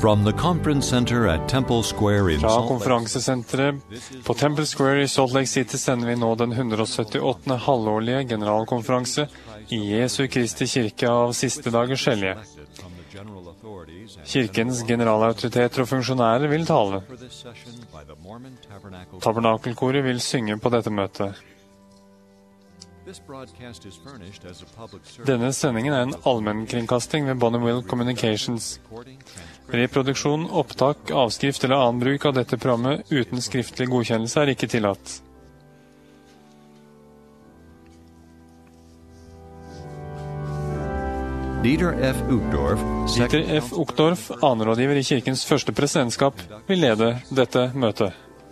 From the conference center at Temple Square in Fra Salt Lake konferansesenteret på Temple Square i Salt Lake City sender vi nå den 178. halvårlige generalkonferanse i Jesu Kristi kirke av siste dagers hellige. Kirkens generalautoriteter og funksjonærer vil tale. Tabernakelkoret vil synge på dette møtet. Denne sendingen er en allmennkringkasting ved Bonneville Communications. Reproduksjon, opptak, avskrift eller annen bruk av dette programmet uten skriftlig godkjennelse er ikke tillatt. Dieter F. Uchtdorf, anerådgiver i kirkens første presidentskap, vil lede dette møtet.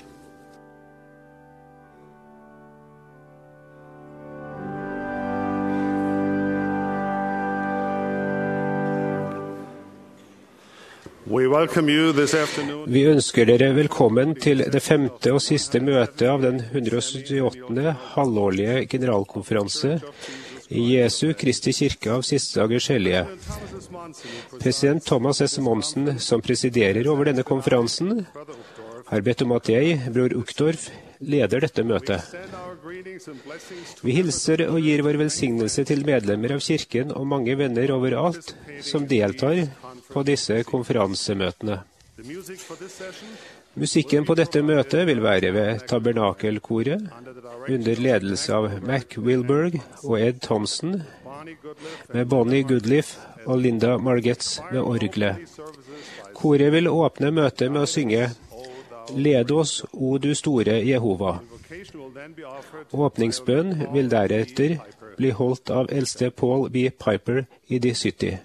Vi ønsker dere velkommen til det 5. og siste møtet av den 178. halvårlige generalkonferanse i Jesu Kristi kirke av siste dagers hellige. President Thomas S. Monsen, som presiderer over denne konferansen, har bedt om at jeg, bror Uchtdorf, leder dette møtet. Vi hilser og gir vår velsignelse til medlemmer av kirken og mange venner overalt som deltar på disse konferansemøtene. Musikken på dette møtet vil være ved Tabernakelkoret, under ledelse av Mac Wilberg og Ed Thompson, med Bonnie Goodliff og Linda Margetts ved orgelet. Koret vil åpne møtet med å synge «Led oss, o du store Jehova». Åpningsbønn vil deretter bli holdt av eldste Paul B. Piper i de 70.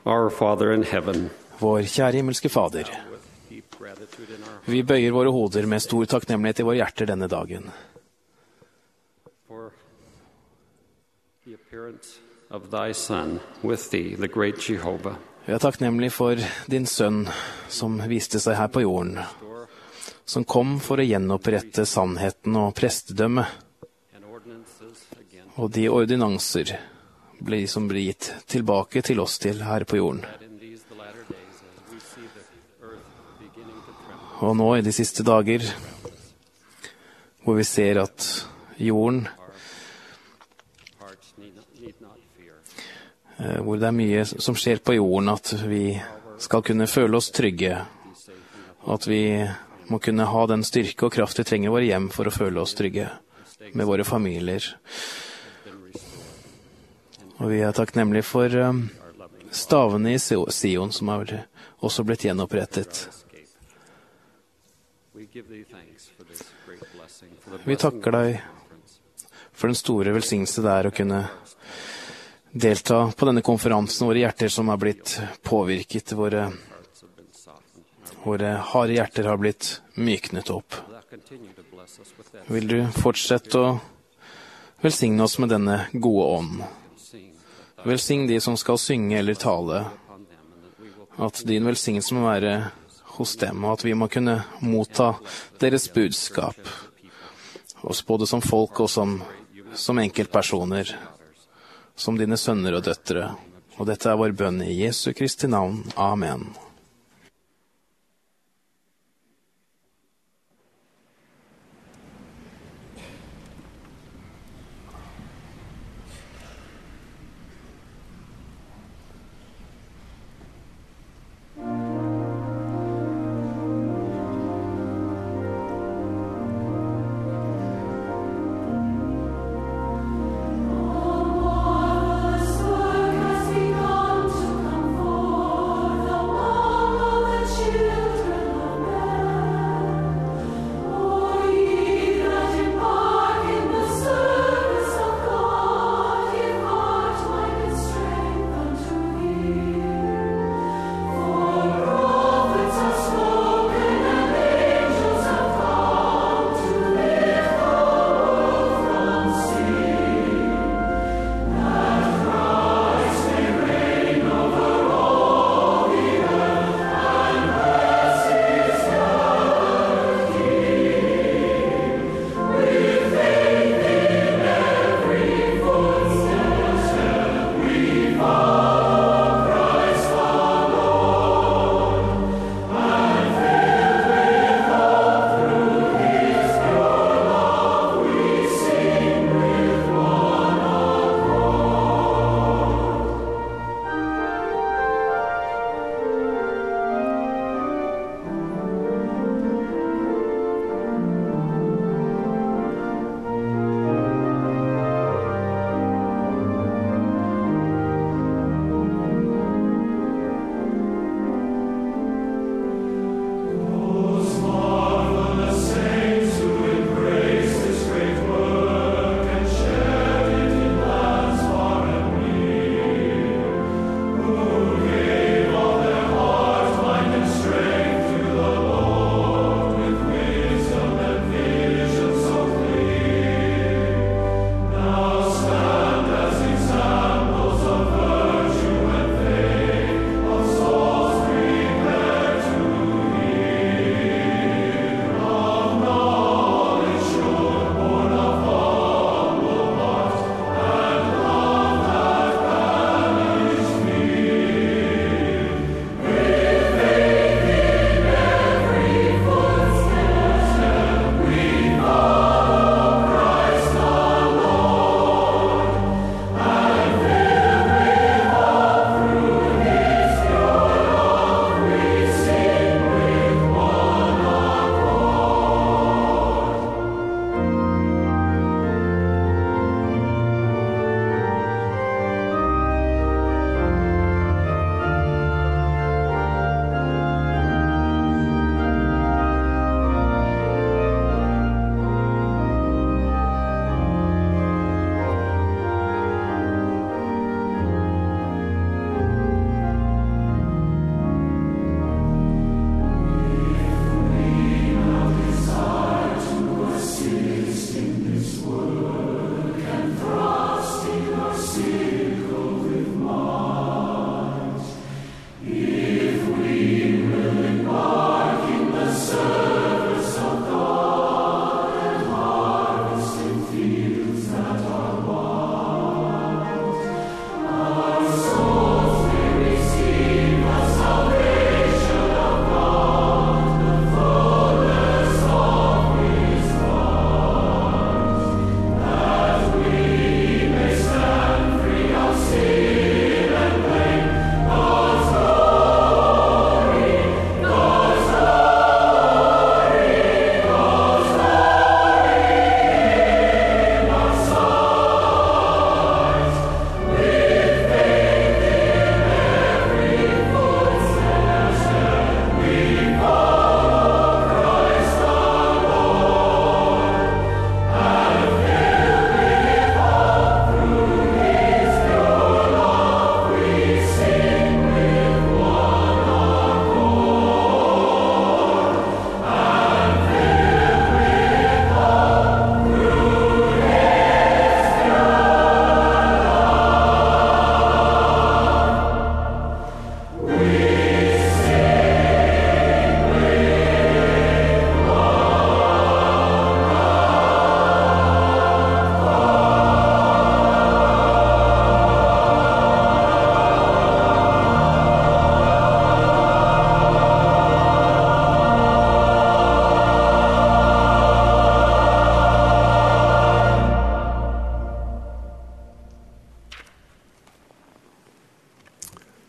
Our Father in heaven, Vår kjære himmelske Fader, vi bøyer våre hoder med stor takknemlighet i våre hjerter denne dagen. for the appearance of thy Son with thee, the great Jehovah, Vi er takknemlige for din sønn som viste seg her på jorden, som kom for å gjenopprette sannheten og prestedømme, and ordinances again, og de ordinanser som blir gitt tilbake til oss til her på jorden. that in these the latter days, as we see the earth beginning to tremble, Og nå i de siste dager, hvor vi ser at jorden, hearts need not fear. hvor det er mye som skjer på jorden, at vi skal kunne føle oss trygge, at vi må kunne ha den styrke og kraft vi trenger i våre hjem for å føle oss trygge med våre familier. Og vi er takknemlige for stavene i Sion som har også blitt gjenopprettet. We give thee thanks for this great blessing, for the Vi takker deg for den store velsignelse det er å kunne delta på denne konferansen. Våre hjerter som har blitt påvirket, våre harde hjerter har blitt myknet opp. continue to bless us with that Vil du fortsette å velsigne oss med denne gode ånd? Velsign de som skal synge eller tale, at din velsignelse må være hos dem, og at vi må kunne motta deres budskap, oss både som folk og som enkeltpersoner, som dine sønner og døtre. Og dette er vår bønn i Jesu Kristi navn. Amen. Has begun to come forth, the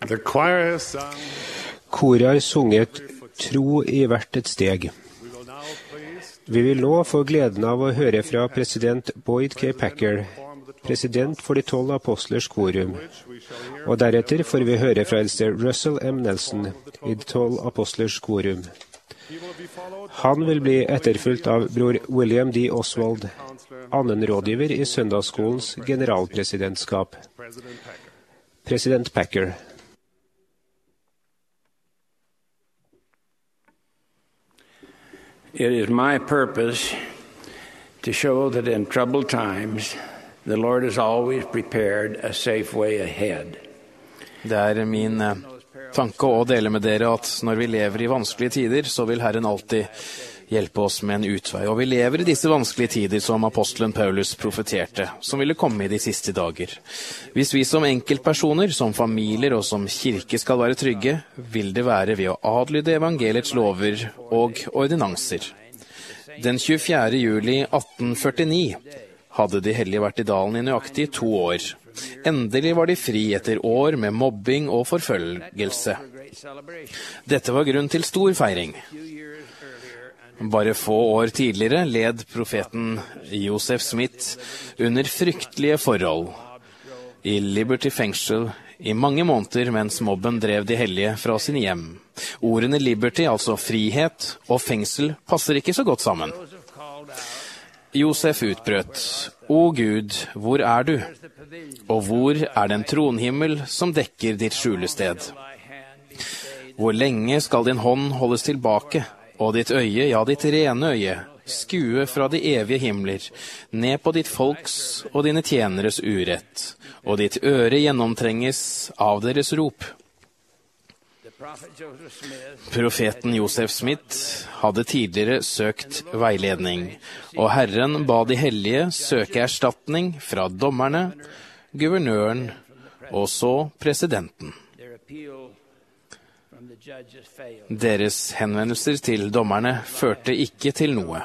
Koret har sunget «Tro i hvert et steg». Vi vil nå få gleden av å høre fra president Boyd K. Packer, president for de 12 apostlers korum, og deretter får vi høre fra eldste Russell M. Nelson i de 12 apostlers korum. Han vil bli etterfulgt av bror William D. Oswald, annen rådgiver i søndagsskolens generalpresidentskap. President Packer. It is my purpose to show that in troubled times, the Lord has always prepared a safe way ahead. Det min tanke å dele med dere at når vi lever i vanskelige tider, så vil Herren alltid hjelpe oss med en utvei. Og vi lever i disse vanskelige tider som apostelen Paulus profeterte, som ville komme i de siste dager. Hvis vi som enkeltpersoner, som familier og som kirke skal være trygge, vil det være ved å adlyde evangeliets lover og ordinanser. Den 24. juli 1849 hadde de hellige vært i dalen i nøyaktig 2 år. Endelig var de fri etter år med mobbing og forfølgelse. Dette var grunn til stor feiring. Bare få år tidligere led profeten Joseph Smith under fryktelige forhold i Liberty fengsel i mange måneder mens mobben drev de hellige fra sine hjem. Ordene Liberty, altså frihet, og fengsel passer ikke så godt sammen. Josef utbrøt: «Å Gud, hvor er du? Og hvor er den tronhimmel som dekker ditt skjulested? Hvor lenge skal din hånd holdes tilbake, og ditt øye, ja ditt rene øye, skue fra de evige himler, ned på ditt folks og dine tjeneres urett, og ditt øre gjennomtrenges av deres rop?» Profeten Joseph Smith hadde tidligere søkt veiledning, og Herren ba de hellige søke erstatning fra dommerne, guvernøren og så presidenten. Deres henvendelser til dommerne førte ikke til noe.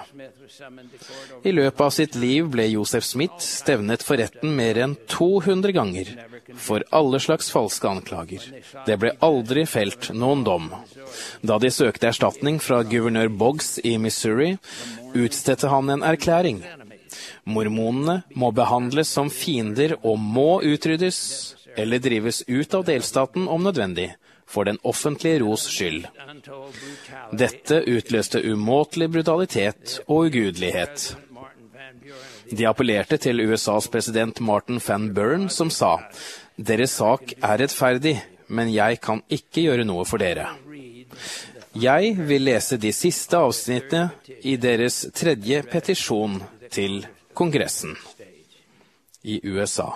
I løpet av sitt liv ble Joseph Smith stevnet for retten mer enn 200 ganger for alle slags falske anklager. Det ble aldri felt noen dom. Da de søkte erstatning fra guvernør Boggs i Missouri, utstedte han en erklæring. Mormonene må behandles som fiender og må utryddes, eller drives ut av delstaten om nødvendig, for den offentlige ros skyld. Dette utløste umåtelig brutalitet og ugudelighet. De appellerte til USAs president Martin Van Buren, som sa: «Deres sak er rettferdig, men jeg kan ikke gjøre noe for dere.» Jeg vil lese de siste avsnittene i deres 3. petisjon til Kongressen i USA.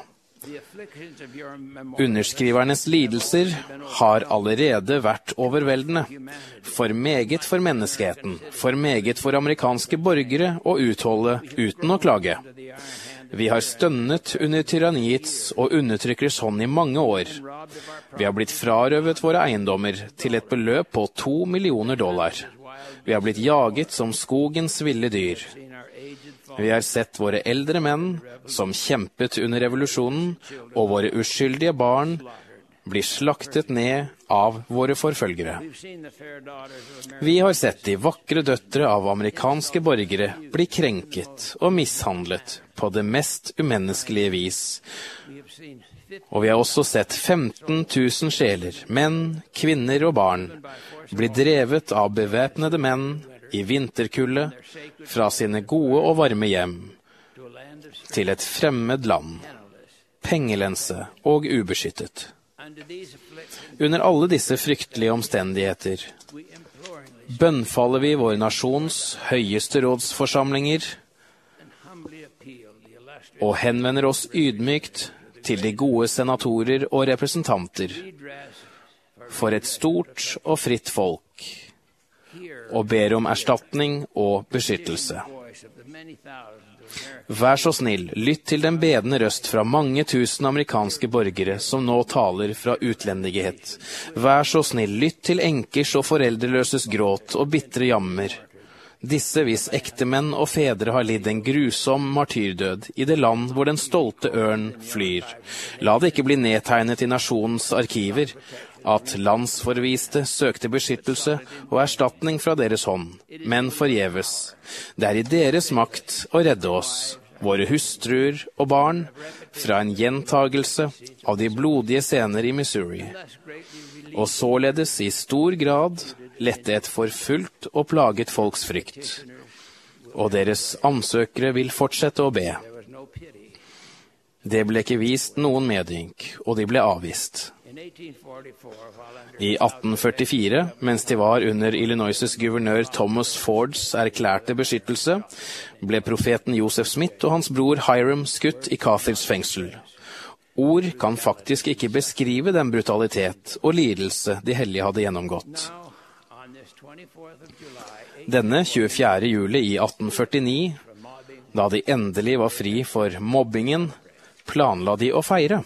Underskrivernes lidelser har allerede vært overveldende, for meget for menneskeheten, for meget for amerikanske borgere å utholde uten å klage. Vi har stønnet under tyranniets og undertrykkers hånd i mange år. Vi har blitt frarøvet våre eiendommer til et beløp på $2 millioner. Vi har blitt jaget som skogens ville dyr. Vi har sett våre eldre menn, som kjempet under revolusjonen, og våre uskyldige barn blir slaktet ned av våre forfølgere. Vi har sett de vakre døtre av amerikanske borgere bli krenket og mishandlet på det mest umenneskelige vis. Og vi har også sett 15 000 sjeler, menn, kvinner og barn, bli drevet av bevæpnede menn i vinterkulde fra sine gode og varme hjem til et fremmed land, pengelense og ubeskyttet. Under alle disse fryktelige omstendigheter bønnfaller vi vår nasjons høyeste rådsforsamlinger og henvender oss ydmykt til de gode senatorer og representanter for et stort og fritt folk, og ber om erstatning og beskyttelse. Vær så snill, lytt til den bedende røst fra mange tusen amerikanske borgere som nå taler fra utlendighet. Vær så snill, lytt til enkers og foreldreløses gråt og bitre jammer. disse hvis ektemenn og fedre har lidd en grusom martyrdød i det land hvor den stolte ørn flyr. La det ikke bli nedtegnet i nasjonens arkiver at landsforviste søkte beskyttelse og erstatning fra deres hånd, men forgjeves. Det i deres makt å redde oss, våre hustruer og barn, fra en gjentagelse av de blodige scener i Missouri, og således i stor grad lette et forfulgt og plaget folks frykt. Og deres ansøkere vil fortsette å be. Det ble ikke vist noen medynk, og de ble avvist. I 1844, mens de var under Illinois' guvernør Thomas Fords erklærte beskyttelse, ble profeten Joseph Smith og hans bror Hiram skutt i Carthage fengsel. Ord kan faktisk ikke beskrive den brutalitet og lidelse de hellige hadde gjennomgått. Denne 24. juli i 1849, da de endelig var fri for mobbingen, planla de å feire.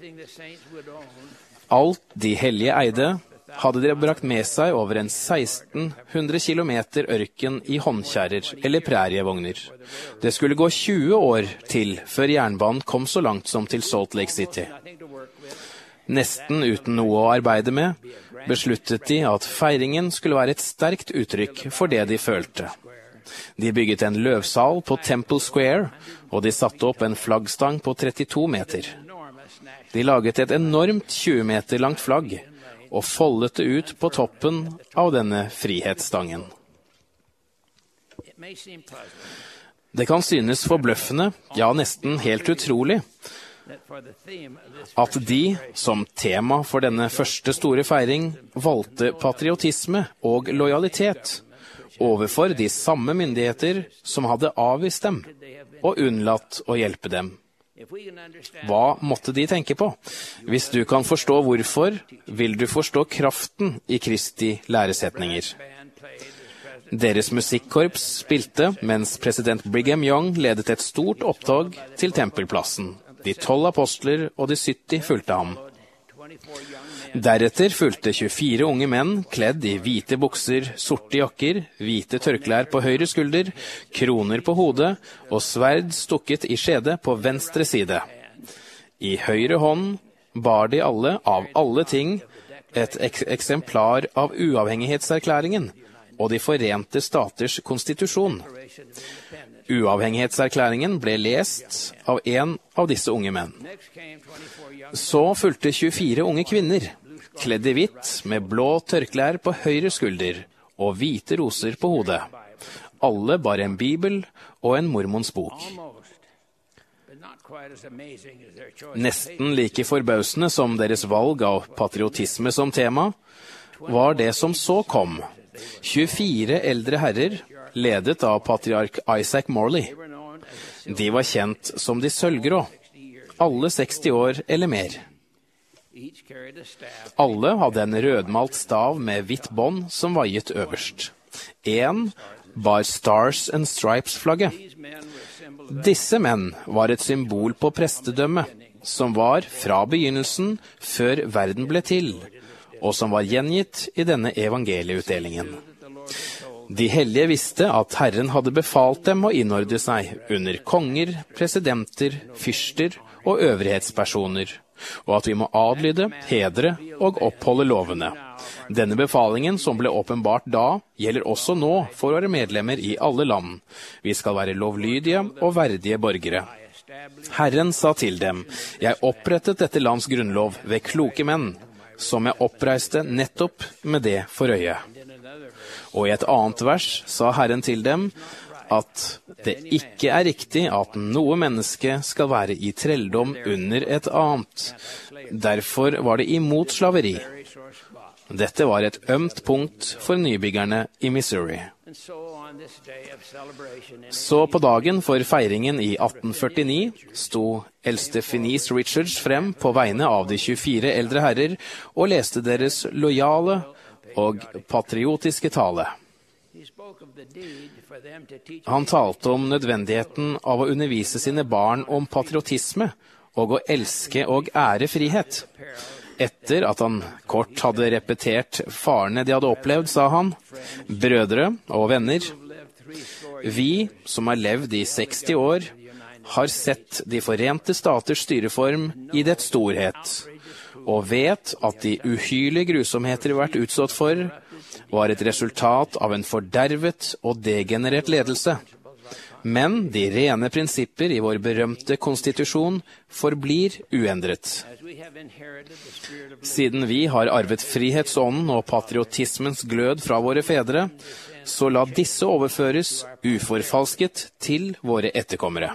Alt de hellige eide, hadde de brakt med seg over en 1600 kilometer ørken i håndkjærer eller prærievogner. Det skulle gå 20 år til før jernbanen kom så langt som til Salt Lake City. Nesten uten noe å arbeide med, besluttet de at feiringen skulle være et sterkt uttrykk for det de følte. De bygget en løvsal på Temple Square, og de satte opp en flaggstang på 32 meter. De laget et enormt 20 meter langt flagg, og foldet det ut på toppen av denne frihetsstangen. Det kan synes forbløffende, ja nesten helt utrolig, at de, som tema for denne første store feiring, valgte patriotisme og lojalitet overfor de samme myndigheter som hadde avvist dem og unnlatt å hjelpe dem. Hva måtte de tenke på? Hvis du kan forstå hvorfor, vil du forstå kraften i Kristi læresetninger. Deres musikkorps spilte mens president Brigham Young ledet et stort opptog til tempelplassen. De 12 apostler og de 70 fulgte ham. Deretter fulgte 24 unge menn kledd i hvite bukser, sorte jakker, hvite tørklær på høyre skulder, kroner på hodet og sverd stukket i skjede på venstre side. I høyre hånd bar de alle, av alle ting, et eksemplar av uavhengighetserklæringen og de forente staters konstitusjon. Uavhengighetserklæringen ble lest av en av disse unge menn. Så fulgte 24 unge kvinner, kledd i hvitt med blå tørklær på høyre skulder og hvite roser på hodet. Alle bar en bibel og en mormons bok. Nesten like forbausende som deres valg av patriotisme som tema, var det som så kom. 24 eldre herrer, ledet av patriark Isaac Morley. De var kjent som de sølvgrå, alle 60 år eller mer. Alle hadde en rødmalt stav med hvitt bånd som vaiet øverst. En bar Stars and Stripes-flagget. Disse menn var et symbol på prestedømme, som var fra begynnelsen før verden ble til, og som var gjengitt i denne evangelieutdelingen. De hellige visste at Herren hadde befalt dem å innordne seg under konger, presidenter, fyrster og øvrighetspersoner, og at vi må adlyde, hedre og oppholde lovene. Denne befalingen som ble åpenbart da, gjelder også nå for våre medlemmer i alle land. Vi skal være lovlydige og verdige borgere. Herren sa til dem, jeg opprettet dette lands grunnlov ved kloke menn, som jeg oppreiste nettopp med det for øye. Og i et annet vers sa Herren til dem at det ikke er riktig at noe menneske skal være i trelldom under et annet. Derfor var det imot slaveri. Dette var et ømt punkt for nybyggerne i Missouri. Så på dagen for feiringen i 1849 sto eldste Phineas Richards frem på vegne av de 24 eldre herrer og leste deres lojale og patriotiske tale. Han talte om nødvendigheten av å undervise sine barn om patriotisme og å elske og ære frihet. Etter at han kort hadde repetert farene de hadde opplevd, sa han, «Brødre og venner, Vi, som har levd i 60 år, har sett de forente staters styreform i dets storhet, og vet at de uhyrlige grusomheter vi har vært utstått for, var et resultat av en fordervet og degenerert ledelse. Men de rene prinsipper i vår berømte konstitusjon forblir uendret. Siden vi har arvet frihetsånden og patriotismens glød fra våre fedre, så la disse overføres uforfalsket til våre etterkommere.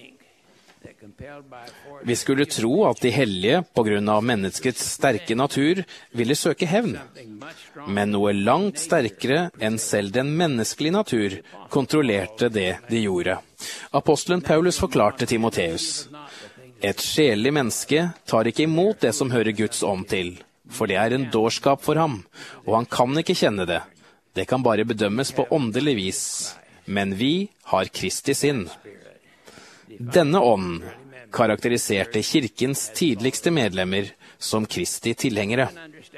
Vi skulle tro at de hellige, på grunn av menneskets sterke natur, ville søke hevn. Men noe langt sterkere enn selv den menneskelige natur kontrollerte det de gjorde. Apostelen Paulus forklarte Timotheus: et sjelelig menneske tar ikke imot det som hører Guds ånd til, for det er en dårskap for ham, og han kan ikke kjenne det. Det kan bare bedømmes på åndelig vis, men vi har Kristi sinn. Denne ånd karakteriserte kirkens tidligste medlemmer som Kristi tilhengere.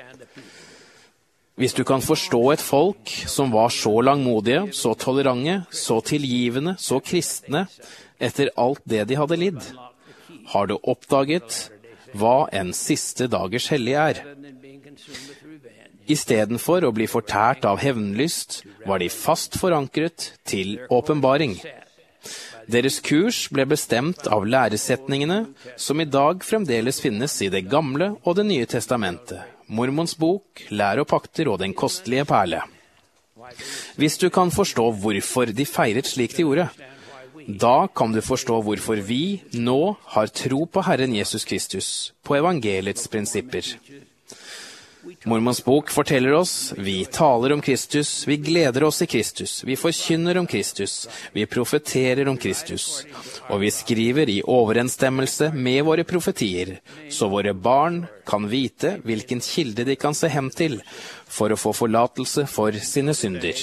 Hvis du kan forstå et folk som var så langmodige, så tolerante, så tilgivende, så kristne, etter alt det de hadde lidd, har du oppdaget hva en siste dagers hellige er. Istedenfor å bli fortært av hevnlyst, var de fast forankret til åpenbaring. Deres kurs ble bestemt av læresetningene som i dag fremdeles finnes i Det gamle og Det nye testamentet, Mormons bok, Lær og pakter og Den kostelige perle. Hvis du kan forstå hvorfor de feiret slik de gjorde, da kan du forstå hvorfor vi nå har tro på Herren Jesus Kristus, på evangeliets prinsipper. Mormons bok forteller oss: vi taler om Kristus, vi gleder oss i Kristus, vi forkynner om Kristus, vi profeterer om Kristus, og vi skriver i overensstemmelse med våre profetier, så våre barn kan vite hvilken kilde de kan se hen til for å få forlatelse for sine synder.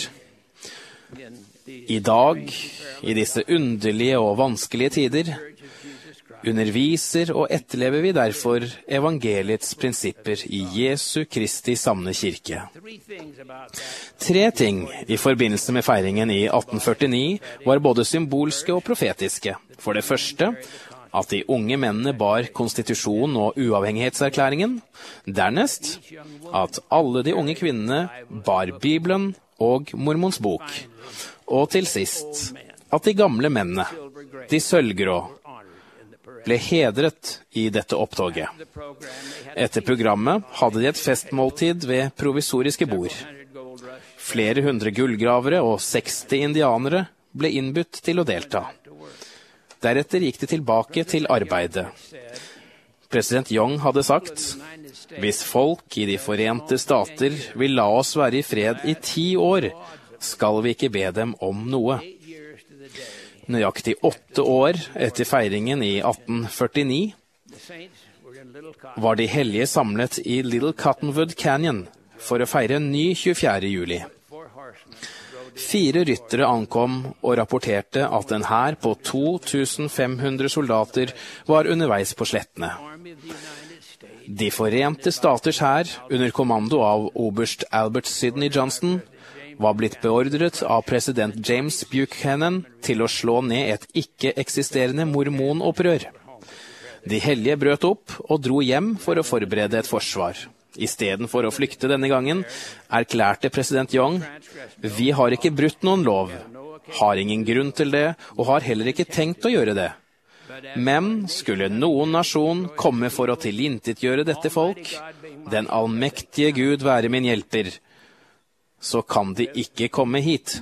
I dag, i disse underlige og vanskelige tider, underviser og etterlever vi derfor evangeliets prinsipper i Jesu Kristi sanne kirke. 3 ting i forbindelse med feiringen i 1849 var både symbolske og profetiske. For det første, at de unge mennene bar konstitusjon og uavhengighetserklæringen. Dernest, at alle de unge kvinnene bar Bibelen og Mormons bok. Og til sist, at de gamle mennene, de sølvgrå, ble hedret i dette opptoget. Etter programmet hadde de et festmåltid ved provisoriske bord. Flere hundre gullgravere og 60 indianere ble innbudt til å delta. Deretter gikk de tilbake til arbeidet. President Young hadde sagt: hvis folk i de forente stater vil la oss være i fred i 10 år, skal vi ikke be dem om noe. Nøyaktig 8 år etter feiringen i 1849 var de hellige samlet i Little Cottonwood Canyon for å feire en ny 24. juli. 4 ryttere ankom og rapporterte at en hær på 2500 soldater var underveis på slettene. De forente staters hær, under kommando av oberst Albert Sidney Johnston, var blitt beordret av president James Buchanan til å slå ned et ikke-eksisterende mormonopprør. De hellige brøt opp og dro hjem for å forberede et forsvar. I stedet for å flykte denne gangen, erklærte president Young: vi har ikke brutt noen lov, har ingen grunn til det, og har heller ikke tenkt å gjøre det. Men skulle noen nasjon komme for å tilintetgjøre dette folk, den allmektige Gud være min hjelper, så kan de ikke komme hit.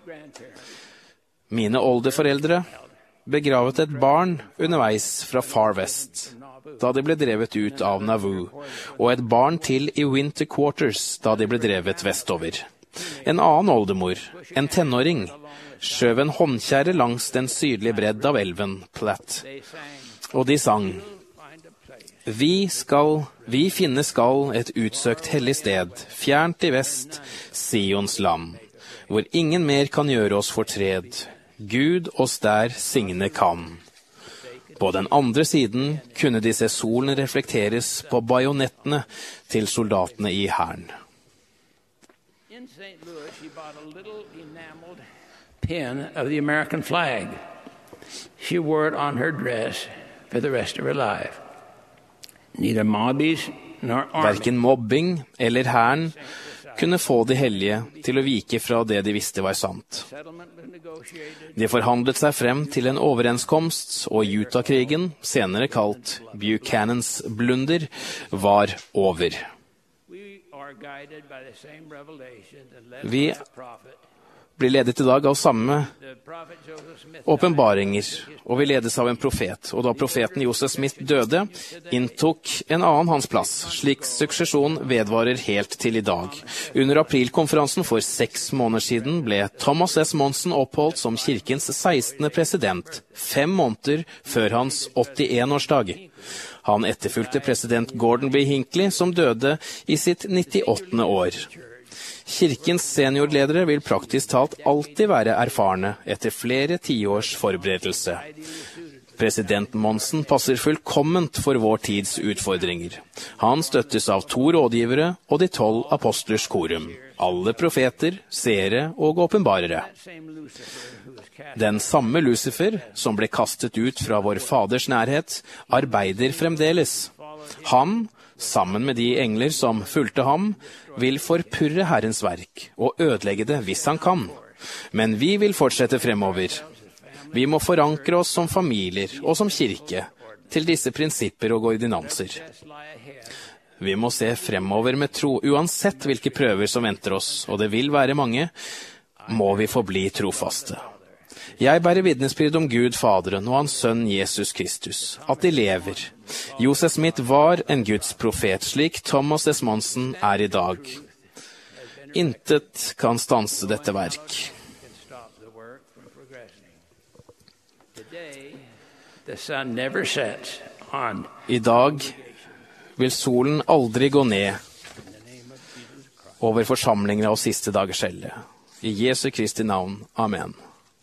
Mine oldeforeldre begravet et barn underveis fra Far West, da de ble drevet ut av Nauvoo, og et barn til i Winter Quarters, da de ble drevet vestover. En annen oldemor, en tenåring, skjøv en håndkjære langs den sydlige bredd av elven Platte, og de sang: Vi finne skal et utsøkt hellig sted, fjernt i vest, Sions land, hvor ingen mer kan gjøre oss fortred, Gud oss der signe kan. På den andre siden kunne de se solen reflekteres på bajonettene til soldatene i hæren. pin of the American flag. She wore it on her dress for the rest of her life. Neither mobbies nor armies. Verken mobbing eller hæren kunne få de hellige til å vike fra det de visste var sant. De forhandlet seg frem til en overenskomst, og Utah-krigen, senere kalt Buchanans blunder, var over. Vi blir ledet i dag av samme åpenbaringer, og vi ledes av en profet. Og da profeten Joseph Smith døde, inntok en annen hans plass, slik suksesjon vedvarer helt til i dag. Under aprilkonferansen for 6 måneder siden ble Thomas S. Monson oppholdt som kirkens 16. president, 5 måneder før hans 81-årsdag. Han etterfulgte president Gordon B. Hinckley, som døde i sitt 98. år. Kirkens seniorledere vil praktisk talt alltid være erfarne etter flere tiårs forberedelse. President Monson passer fullkomment for vår tids utfordringer. Han støttes av 2 rådgivere og de 12 apostlers korum, alle profeter, seere og åpenbarere. Den samme Lucifer, som ble kastet ut fra vår faders nærhet, arbeider fremdeles. Han, sammen med de engler som fulgte ham, vil forpurre Herrens verk og ødelegge det hvis han kan. Men vi vil fortsette fremover. Vi må forankre oss som familier og som kirke til disse prinsipper og ordinanser. Vi må se fremover med tro, uansett hvilke prøver som venter oss, og det vil være mange, må vi forbli trofaste. Jeg bærer vitnesbyrd om Gud Faderen og hans sønn Jesus Kristus, at de lever. Joseph Smith var en Guds profet, slik Thomas S. Monson er i dag. Intet kan stanse dette verk. I dag vil solen aldri gå ned over forsamlingene av siste dagers skjelle. I Jesu Kristi navn. Amen.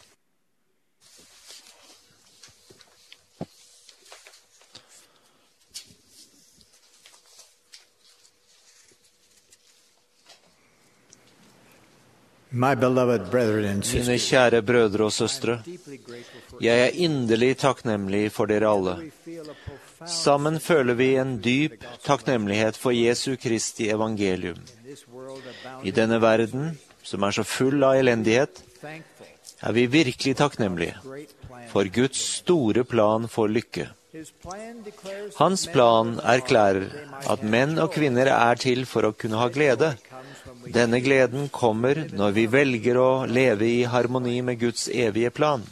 Mine kjære brødre og søstre, jeg er inderlig takknemlig for dere alle. Sammen føler vi en dyp takknemlighet for Jesu Kristi evangelium. I denne verden, som er så full av elendighet, er vi virkelig takknemlige for Guds store plan for lykke. Hans plan erklærer at menn og kvinner er til for å kunne ha glede. Denne gleden kommer når vi velger å leve i harmoni med Guds evige plan.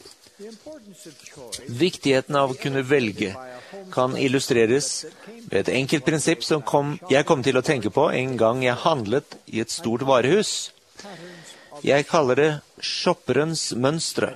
Viktigheten av å kunne velge kan illustreres ved et enkelt prinsipp som jeg kom til å tenke på en gang jeg handlet i et stort varehus. Jeg kaller det shopperens mønstre.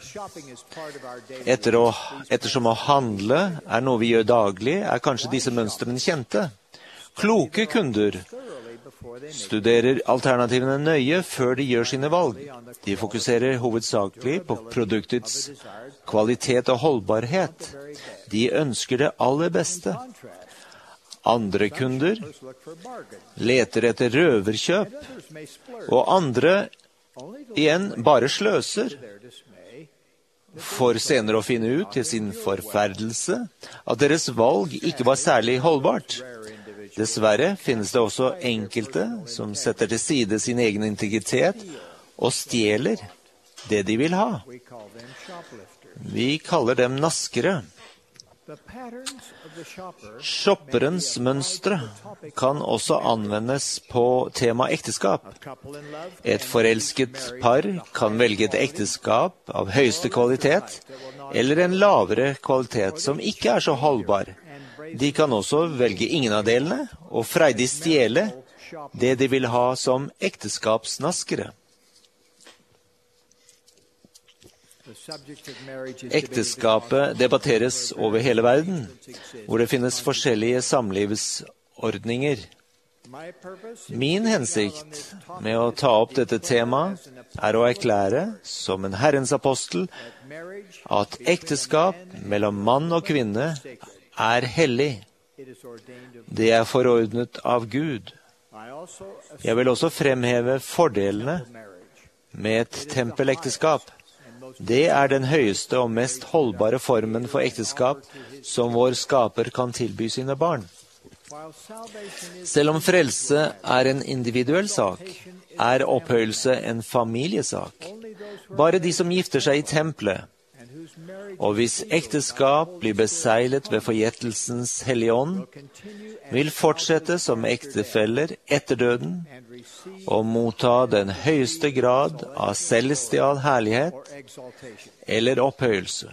Ettersom å handle er noe vi gjør daglig, er kanskje disse mønstrene kjente. Kloke kunder studerer alternativene nøye før de gjør sine valg. De fokuserer hovedsakelig på produktets kvalitet og holdbarhet. De ønsker det aller beste. Andre kunder leter etter røverkjøp, og andre igjen bare sløser, for senere å finne ut til sin forferdelse at deres valg ikke var særlig holdbart. Dessverre finnes det også enkelte som setter til side sin egen integritet og stjeler det de vil ha. Vi kaller dem naskere. Shopperens mønstre kan også anvendes på tema ekteskap. Et forelsket par kan velge et ekteskap av høyeste kvalitet, eller en lavere kvalitet som ikke er så holdbar. De kan også velge ingen av delene, og freidig stjele det de vil ha som ekteskapsnaskere. Ekteskapet debatteres over hele verden, hvor det finnes forskjellige samlivsordninger. Min hensikt med å ta opp dette temaet er å erklære, som en Herrens apostel, at ekteskap mellom mann og kvinne er hellig. Det er forordnet av Gud. Jeg vil også fremheve fordelene med et tempelekteskap. Det er den høyeste og mest holdbare formen for ekteskap som vår skaper kan tilby sine barn. Selv om frelse er en individuell sak, er opphøyelse en familiesak. Bare de som gifter seg i tempelet, og hvis ekteskap blir beseglet ved forgjettelsens hellige ånd, vil fortsette som ektefeller etter døden og motta den høyeste grad av celestial herlighet eller opphøyelse.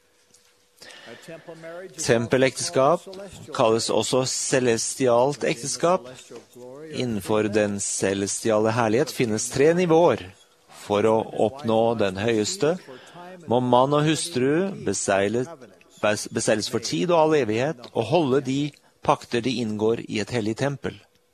Tempelekteskap kalles også celestialt ekteskap. Innenfor den celestiale herlighet finnes 3 nivåer. For å oppnå den høyeste må mann og hustru besegles for tid og all evighet og holde de pakter de inngår i et hellig tempel.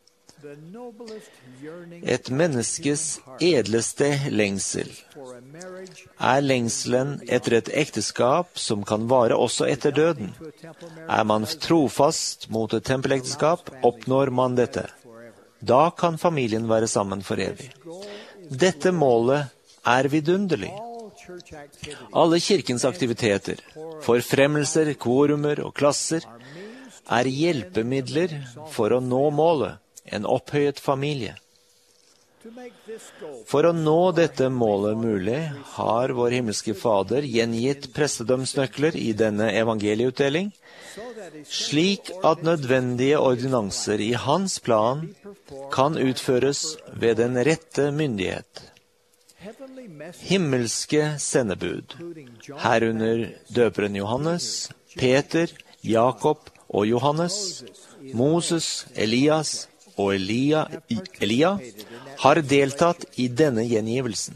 Et menneskes edleste lengsel er lengselen etter et ekteskap som kan vare også etter døden. Er man trofast mot et tempelekteskap, oppnår man dette. Da kan familien være sammen for evig. Dette målet er vidunderlig. Alle kirkens aktiviteter, forfremmelser, kvorumer og klasser er hjelpemidler for å nå målet, en opphøyet familie. For å nå dette målet mulig, har vår himmelske Fader gjengitt prestedømsnøkler i denne evangelieutdeling, slik at nødvendige ordinanser i hans plan kan utføres ved den rette myndighet. Himmelske sendebud, herunder døperen Johannes, Peter, Jakob og Johannes, Moses, Elias og Elia har deltatt i denne gjengivelsen.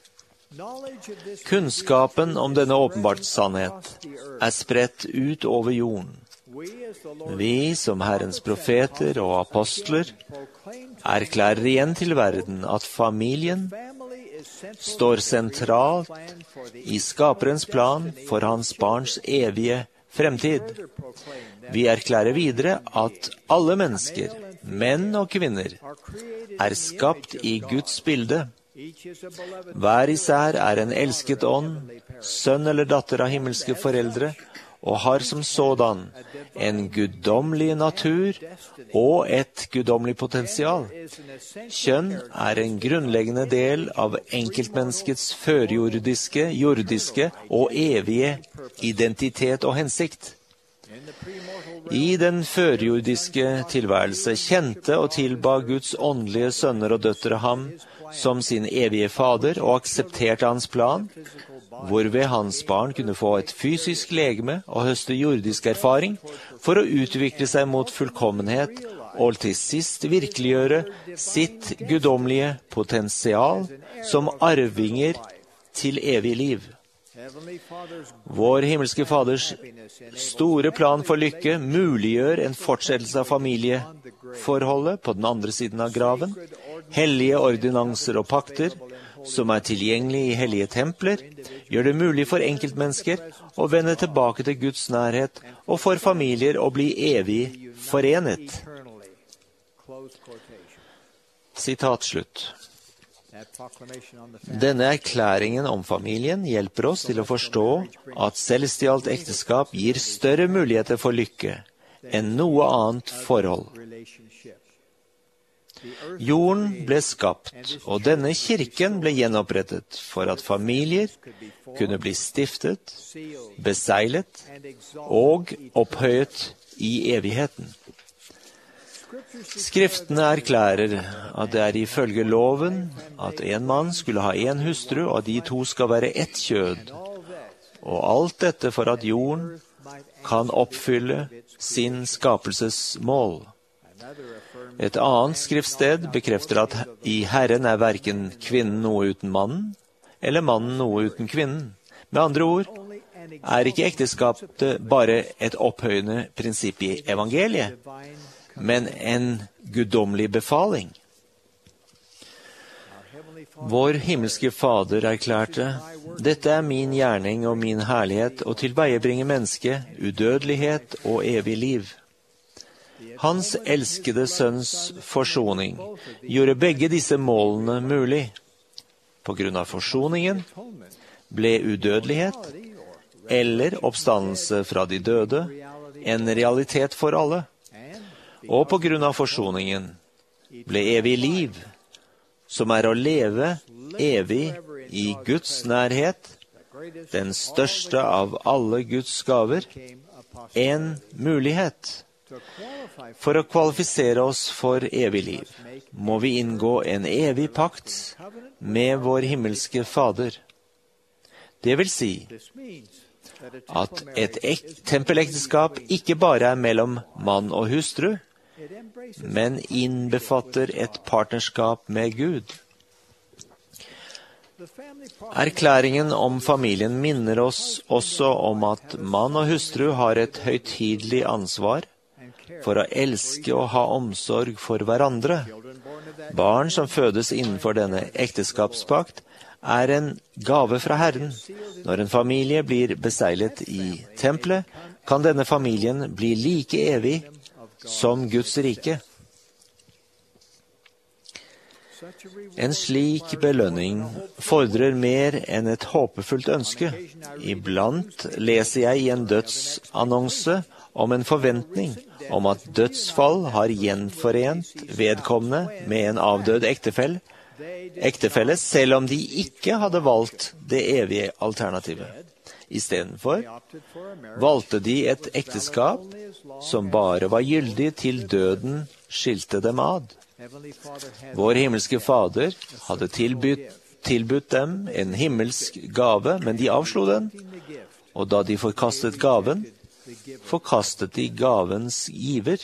Kunnskapen om denne åpenbart sannhet er spredt ut over jorden. Vi som Herrens profeter og apostler erklærer igjen til verden at familien står sentralt i skaperens plan for hans barns evige fremtid. Vi erklærer videre at alle mennesker, menn og kvinner, er skapt i Guds bilde. Hver især er en elsket ånd, sønn eller datter av himmelske foreldre, og har som sådan en guddommelig natur og et guddommelig potensial. Kjønn er en grunnleggende del av enkeltmenneskets førjordiske, jordiske og evige identitet og hensikt. I den førjordiske tilværelse kjente og tilba Guds åndelige sønner og døtre ham som sin evige fader og aksepterte hans plan, hvorved hans barn kunne få et fysisk legeme og høste jordisk erfaring for å utvikle seg mot fullkommenhet og til sist virkeliggjøre sitt guddommelige potensial som arvinger til evig liv. Vår himmelske Faders store plan for lykke muliggjør en fortsettelse av familieforholdet på den andre siden av graven, hellige ordinanser og pakter, som er tilgjengelig i hellige templer, gjør det mulig for enkeltmennesker å vende tilbake til Guds nærhet og for familier å bli evig forenet. Sitat slutt. Denne erklæringen om familien hjelper oss til å forstå at celestialt ekteskap gir større muligheter for lykke enn noe annet forhold. Jorden ble skapt, og denne kirken ble gjenopprettet for at familier kunne bli stiftet, beseglet og opphøyet i evigheten. Skriftene erklærer at det er ifølge loven at en mann skulle ha en hustru, og de to skal være ett kjød. Og alt dette for at jorden kan oppfylle sin skapelsesmål. Et annet skriftsted bekrefter at i Herren er hverken kvinnen noe uten mannen, eller mannen noe uten kvinnen. Med andre ord er ikke ekteskapet bare et opphøyende prinsipp i evangeliet, men en guddommelig befaling. Vår himmelske Fader erklærte, «Dette er min gjerning og min herlighet, å tilveiebringe mennesket, udødelighet og evig liv.» Hans elskede sønns forsoning gjorde begge disse målene mulig. På grunn av forsoningen ble udødelighet eller oppstandelse fra de døde en realitet for alle. Og på grunn av forsoningen ble evig liv, som å leve evig i Guds nærhet, den største av alle Guds gaver, en mulighet. For å kvalifisere oss for evig liv, må vi inngå en evig pakt med vår himmelske Fader. Det vil si at et tempelekteskap ikke bare mellom mann og hustru, men innbefatter et partnerskap med Gud. Erklæringen om familien minner oss også om at mann og hustru har et høytidelig ansvar for å elske og ha omsorg for hverandre. Barn som fødes innenfor denne ekteskapspakt en gave fra Herren. Når en familie blir beseglet i tempelet, kan denne familien bli like evig som Guds rike. En slik belønning fordrer mer enn et håpefullt ønske. Iblant leser jeg i en dødsannonse om en forventning om at dødsfall har gjenforent vedkommende med en avdød ektefelle, selv om de ikke hadde valgt det evige alternativet. Istedenfor valgte de et ekteskap som bare var gyldig til døden skilte dem ad. Vår himmelske Fader hadde tilbudt dem en himmelsk gave, men de avslo den, og da de forkastet gaven, forkastet de gavens giver.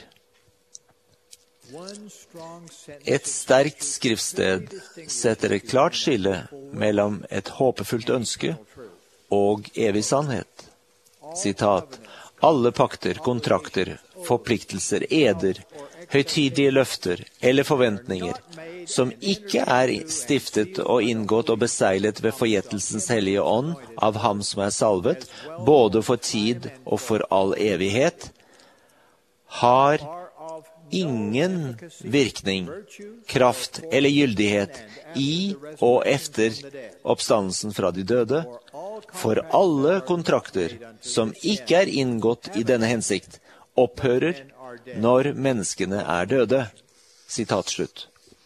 Et sterkt skriftsted setter et klart skille mellom et håpefullt ønske og evig sannhet. Sitat: alle pakter, kontrakter, forpliktelser, eder, høytidige løfter eller forventninger som ikke stiftet og inngått og beseglet ved forgjettelsens hellige ånd av ham som salvet, både for tid og for all evighet, har ingen virkning, kraft eller gyldighet i og efter oppstandelsen fra de døde, for alle kontrakter som ikke inngått i denne hensikt, opphører når menneskene døde. Sitat slutt.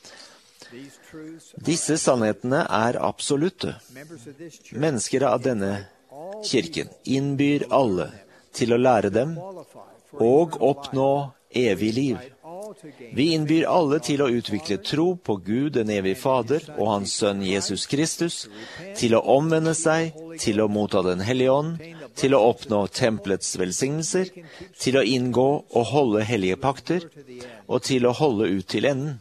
Disse sannhetene absolutte. Mennesker av denne kirken innbyr alle til å lære dem og oppnå evig liv. Vi innbyr alle til å utvikle tro på Gud, den evige Fader, og Hans Sønn Jesus Kristus, til å omvende seg, til å motta den hellige ånd, til å oppnå tempelets velsignelser, til å inngå og holde hellige pakter, og til å holde ut til enden.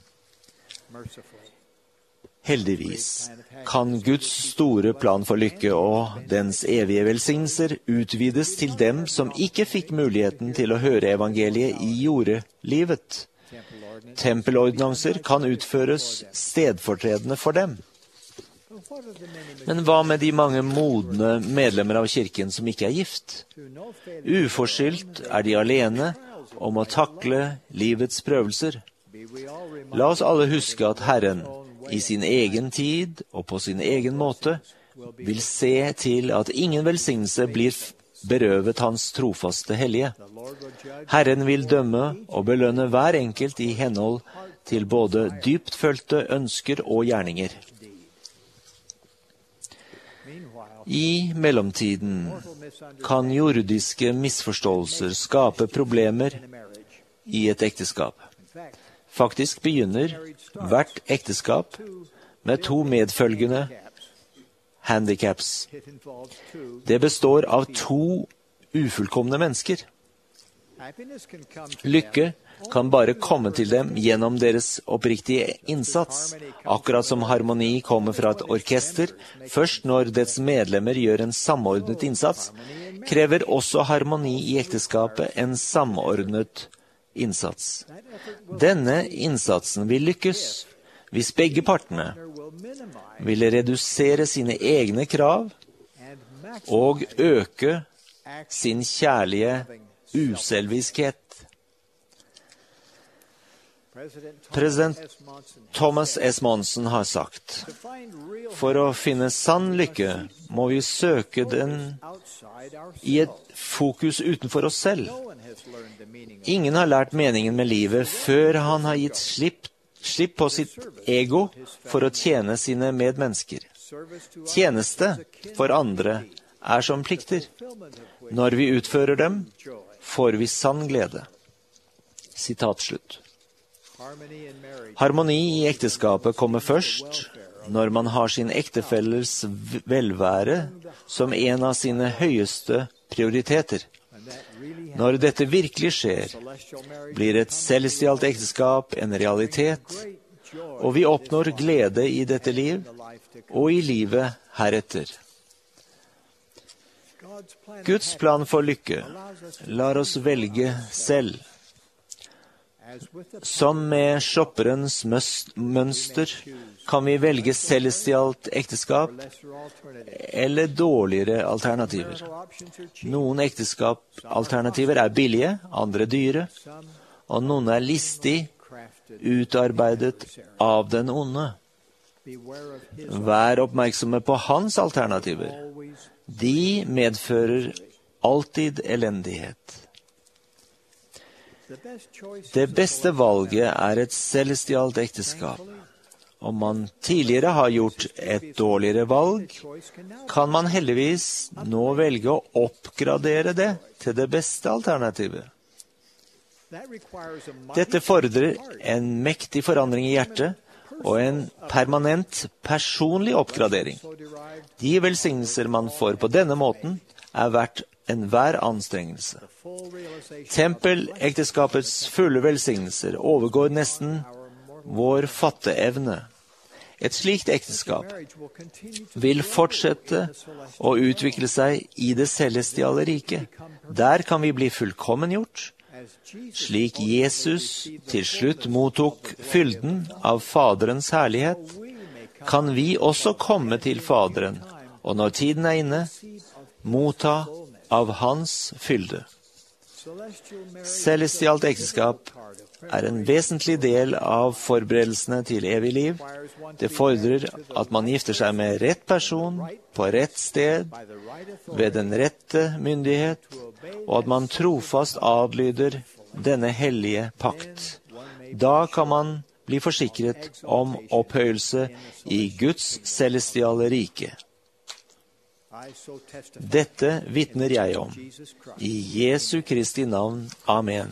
Heldigvis kan Guds store plan for lykke og dens evige velsignelser utvides til dem som ikke fikk muligheten til å høre evangeliet i jordelivet. Tempelordnanser kan utføres stedfortredende for dem. Men hva med de mange modne medlemmer av kirken som ikke gift? Uforskyldt de alene om å takle livets prøvelser. La oss alle huske at Herren, i sin egen tid og på sin egen måte, vil se til at ingen velsignelse blir berøvet hans trofaste hellige. Herren vil dømme og belønne hver enkelt i henhold til både dyptfølte ønsker og gjerninger. I mellomtiden kan jordiske misforståelser skape problemer i et ekteskap. Faktisk begynner hvert ekteskap med 2 medfølgende handicaps. Det består av 2 ufullkomne mennesker. Lykke kan bare komme til dem gjennom deres oppriktige innsats, akkurat som harmoni kommer fra et orkester. Først når dets medlemmer gjør en samordnet innsats, krever også harmoni i ekteskapet en samordnet innsats. Denne innsatsen vil lykkes hvis begge partene vil redusere sine egne krav og øke sin kjærlige uselviskhet. President Thomas S. Monson har sagt, for å finne sann lykke må vi søke den i et fokus utenfor oss selv. Ingen har lært meningen med livet før han har gitt slipp på sitt ego for å tjene sine medmennesker. Tjeneste for andre er som plikter. Når vi utfører dem, får vi sann glede. Sitat slutt. Harmoni i ekteskapet kommer først når man har sin ektefellers velvære som en av sine høyeste prioriteter. Når dette virkelig skjer, blir et celestialt ekteskap en realitet, og vi oppnår glede i dette liv og i livet heretter. Guds plan for lykke lar oss velge selv. Som med shopperens mønster kan vi velge celestialt ekteskap eller dårligere alternativer. Noen ekteskapsalternativer er billige, andre dyre, og noen er listig, utarbeidet av den onde. Vær oppmerksomme på hans alternativer. De medfører alltid elendighet. Det beste valget er et celestialt ekteskap. Om man tidligere har gjort et dårligere valg, kan man heldigvis nå velge å oppgradere det til det beste alternativet. Dette fordrer en mektig forandring i hjertet og en permanent personlig oppgradering. De velsignelser man får på denne måten, er verdt enhver anstrengelse. Tempelekteskapets fulle velsignelser overgår nesten vår fatteevne. Et slikt ekteskap vil fortsette å utvikle seg i det celestiale riket. Der kan vi bli fullkommengjort, slik Jesus til slutt mottok fylden av Faderens herlighet, kan vi også komme til Faderen, og når tiden er inne, motta av hans fylde. Celestialt ekteskap er en vesentlig del av forberedelsene til evig liv. Det fordrer at man gifter seg med rett person, på rett sted, ved den rette myndighet, og at man trofast adlyder denne hellige pakt. Da kan man bli forsikret om opphøyelse i Guds celestiale rike. Dette vitner jeg om. I Jesu Kristi navn. Amen.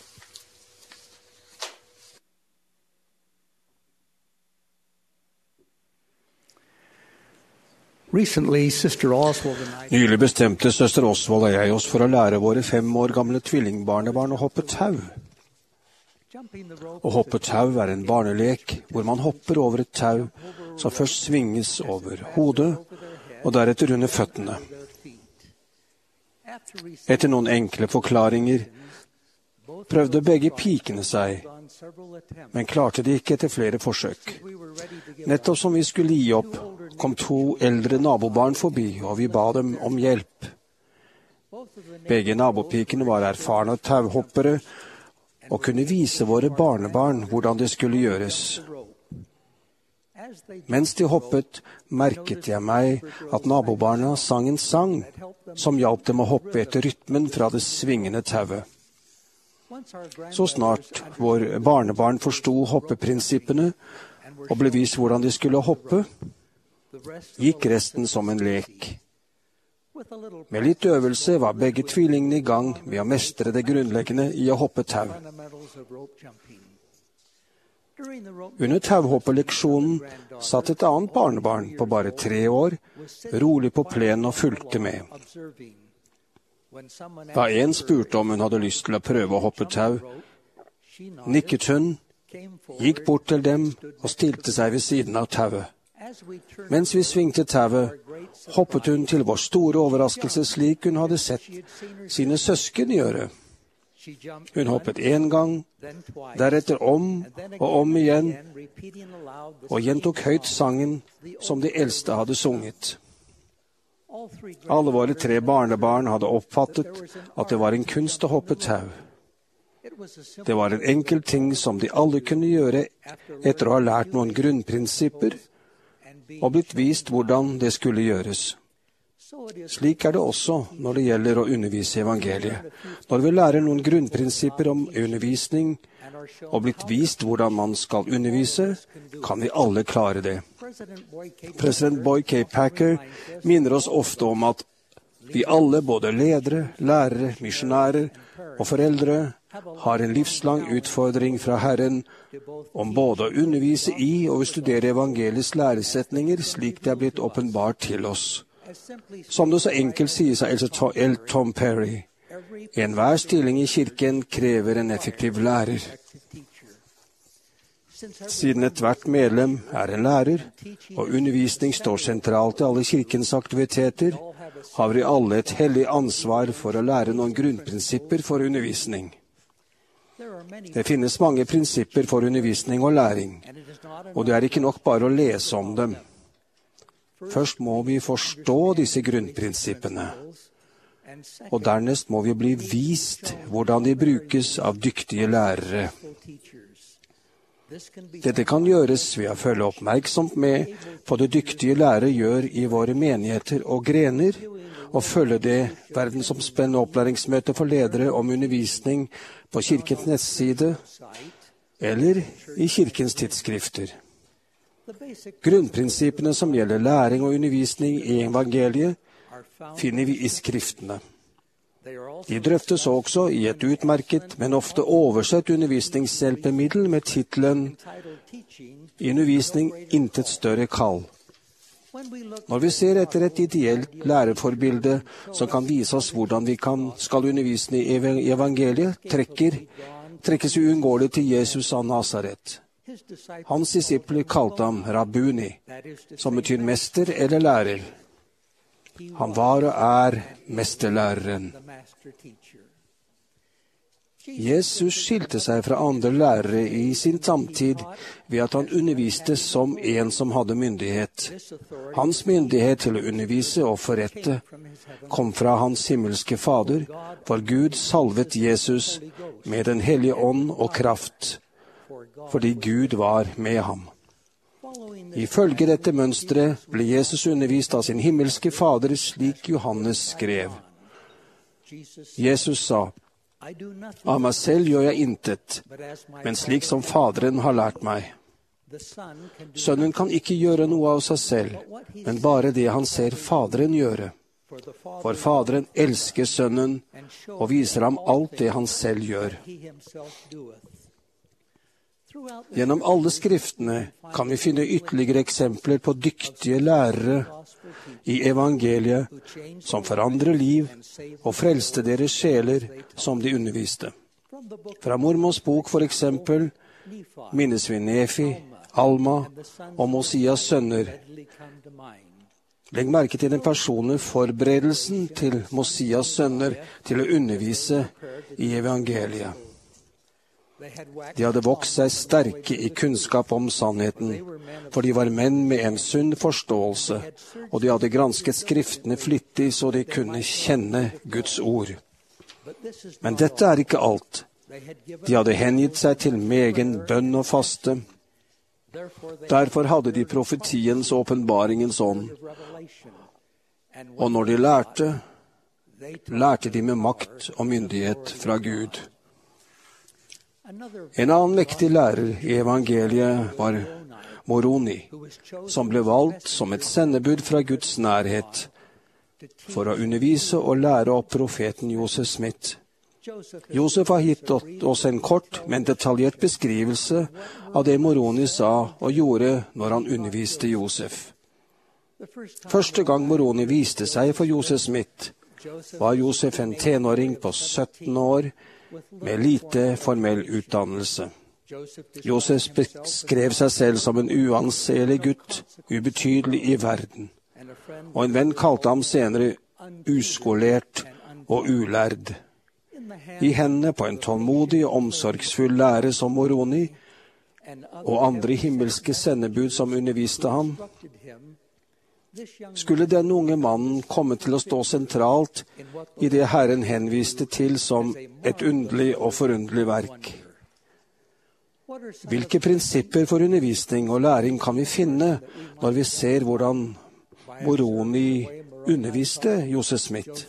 Nylig bestemte søster Oswald og jeg oss for å lære våre 5 år gamle tvillingbarnebarn å hoppe tau. Å hoppe tau er en barnelek hvor man hopper over et tau som først svinges over hodet og deretter under føttene. Etter noen enkle forklaringer prøvde begge pikene seg, men klarte det ikke etter flere forsøk. Nettopp som vi skulle gi opp, kom 2 eldre nabobarn forbi, og vi ba dem om hjelp. Begge nabopikene var erfarne tauhoppere og kunne vise våre barnebarn hvordan det skulle gjøres. Mens de hoppet, merket jeg meg at nabobarna sang en sang som hjalp dem å hoppe etter rytmen fra det svingende tauet. Så snart vår barnebarn forsto hoppeprinsippene og ble vist hvordan de skulle hoppe, gikk resten som en lek. Med litt øvelse var begge tvillingene i gang med å mestre det grunnleggende i å hoppe tau. Under tauhoppeleksjonen satt et annet barnebarn på bare 3 år, rolig på plenen og fulgte med. Da en spurte om hun hadde lyst til å prøve å hoppe tau, nikket hun, gikk bort til dem og stilte seg ved siden av tauet. Mens vi svingte tauet, hoppet hun til vår store overraskelse slik hun hadde sett sine søsken gjøre. Hun hoppet 1 gang, deretter om og om igjen, og gjentok høyt sangen som de eldste hadde sunget. Alle våre 3 barnebarn hadde oppfattet at det var en kunst å hoppe tau. Det var en enkel ting som de alle kunne gjøre etter å ha lært noen grunnprinsipper og blitt vist hvordan det skulle gjøres. Slik er det også når det gjelder å undervise evangeliet. Når vi lærer noen grunnprinsipper om undervisning og blitt vist hvordan man skal undervise, kan vi alle klare det. President Boy K. Packer minner oss ofte om at vi alle, både ledere, lærere, misjonærer og foreldre, har en livslang utfordring fra Herren om både å undervise i og studere evangeliets læresetninger slik det er blitt åpenbart til oss. Som det så enkelt sies av L. Tom Perry, enhver stilling i kirken krever en effektiv lærer. Siden ethvert medlem er en lærer, og undervisning står sentralt i alle kirkens aktiviteter, har vi alle et hellig ansvar for å lære noen grunnprinsipper for undervisning. Det finnes mange prinsipper for undervisning og læring, og det er ikke nok bare å lese om dem. Først må vi forstå disse grunnprinsippene, og dernest må vi bli vist hvordan de brukes av dyktige lærere. Dette kan gjøres ved å følge oppmerksomt med på det dyktige lærere gjør i våre menigheter og grener, og følge det verdensomspennende opplæringsmøte for ledere om undervisning på kirkens nettside eller i kirkens tidsskrifter. Grunnprinsippene som gjelder læring og undervisning i evangeliet, finner vi i skriftene. De drøftes også i et utmerket, men ofte oversett undervisningshjelpemiddel med titelen «Undervisning intet større kall». Når vi ser etter et ideelt læreforbilde som kan vise oss hvordan vi skal undervise i evangeliet, trekkes uunngåelig til Jesus av Nazaret. Hans disipler kalte ham Rabbuni, som betyr mester eller lærer. Han var og er mesterlæreren. Jesus skilte seg fra andre lærere i sin samtid ved at han underviste som en som hadde myndighet. Hans myndighet til å undervise og forrette kom fra hans himmelske Fader, for Gud salvet Jesus med den hellige ånd og kraft, fordi Gud var med ham. Ifølge dette mønstret ble Jesus undervist av sin himmelske Fader, slik Johannes skrev. Jesus sa, «Av meg selv gjør jeg intet, men slik som Faderen har lært meg. Sønnen kan ikke gjøre noe av seg selv, men bare det han ser Faderen gjøre. For Faderen elsker Sønnen og viser ham alt det han selv gjør.» Gjennom alle skriftene kan vi finne ytterligere eksempler på dyktige lærere i evangeliet som forandrer liv og frelste deres sjeler som de underviste. Fra Mormons bok for eksempel minnes vi Nefi, Alma og Mosias sønner. Legg merke til den personlige forberedelsen til Mosias sønner til å undervise i evangeliet. De hadde vokst seg sterke i kunnskap om sannheten, for de var menn med en sunn forståelse, og de hadde gransket skriftene flittig så de kunne kjenne Guds ord. Men dette er ikke alt. De hadde hengitt seg til megen bønn og faste. Derfor hadde de profetiens og åpenbaringens ånd. Og når de lærte de med makt og myndighet fra Gud. En annen mektig lærer i evangeliet var Moroni, som ble valgt som et sendebud fra Guds nærhet for å undervise og lære opp profeten Josef Smith. Josef har gitt oss en kort, men detaljert beskrivelse av det Moroni sa og gjorde når han underviste Josef. Første gang Moroni viste seg for Josef Smith, var Josef en tenåring på 17 år, med lite formell utdannelse. Josef beskrev seg selv som en uanselig gutt, ubetydelig i verden, og en venn kalte ham senere uskolert og ulærd. I hendene på en tålmodig og omsorgsfull lærer som Moroni, og andre himmelske sendebud som underviste ham, skulle denne unge mannen komme til å stå sentralt i det Herren henviste til som et underlig og forunderlig verk. Hvilke prinsipper for undervisning og læring kan vi finne når vi ser hvordan Moroni underviste Joseph Smith?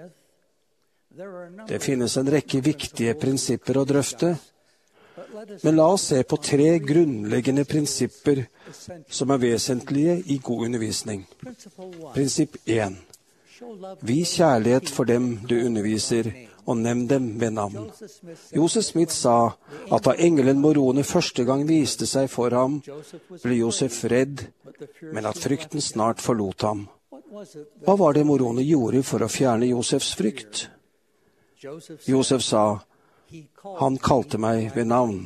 Det finnes en rekke viktige prinsipper å drøfte, men la oss se på 3 grunnleggende prinsipper som er vesentlige i god undervisning. Prinsipp 1. Vis kjærlighet for dem du underviser, og nevn dem ved navn. Joseph Smith sa at da engelen Moroni første gang viste seg for ham, ble Joseph redd, men at frykten snart forlot ham. Hva var det Moroni gjorde for å fjerne Josefs frykt? Joseph sa, han kalte meg ved navn.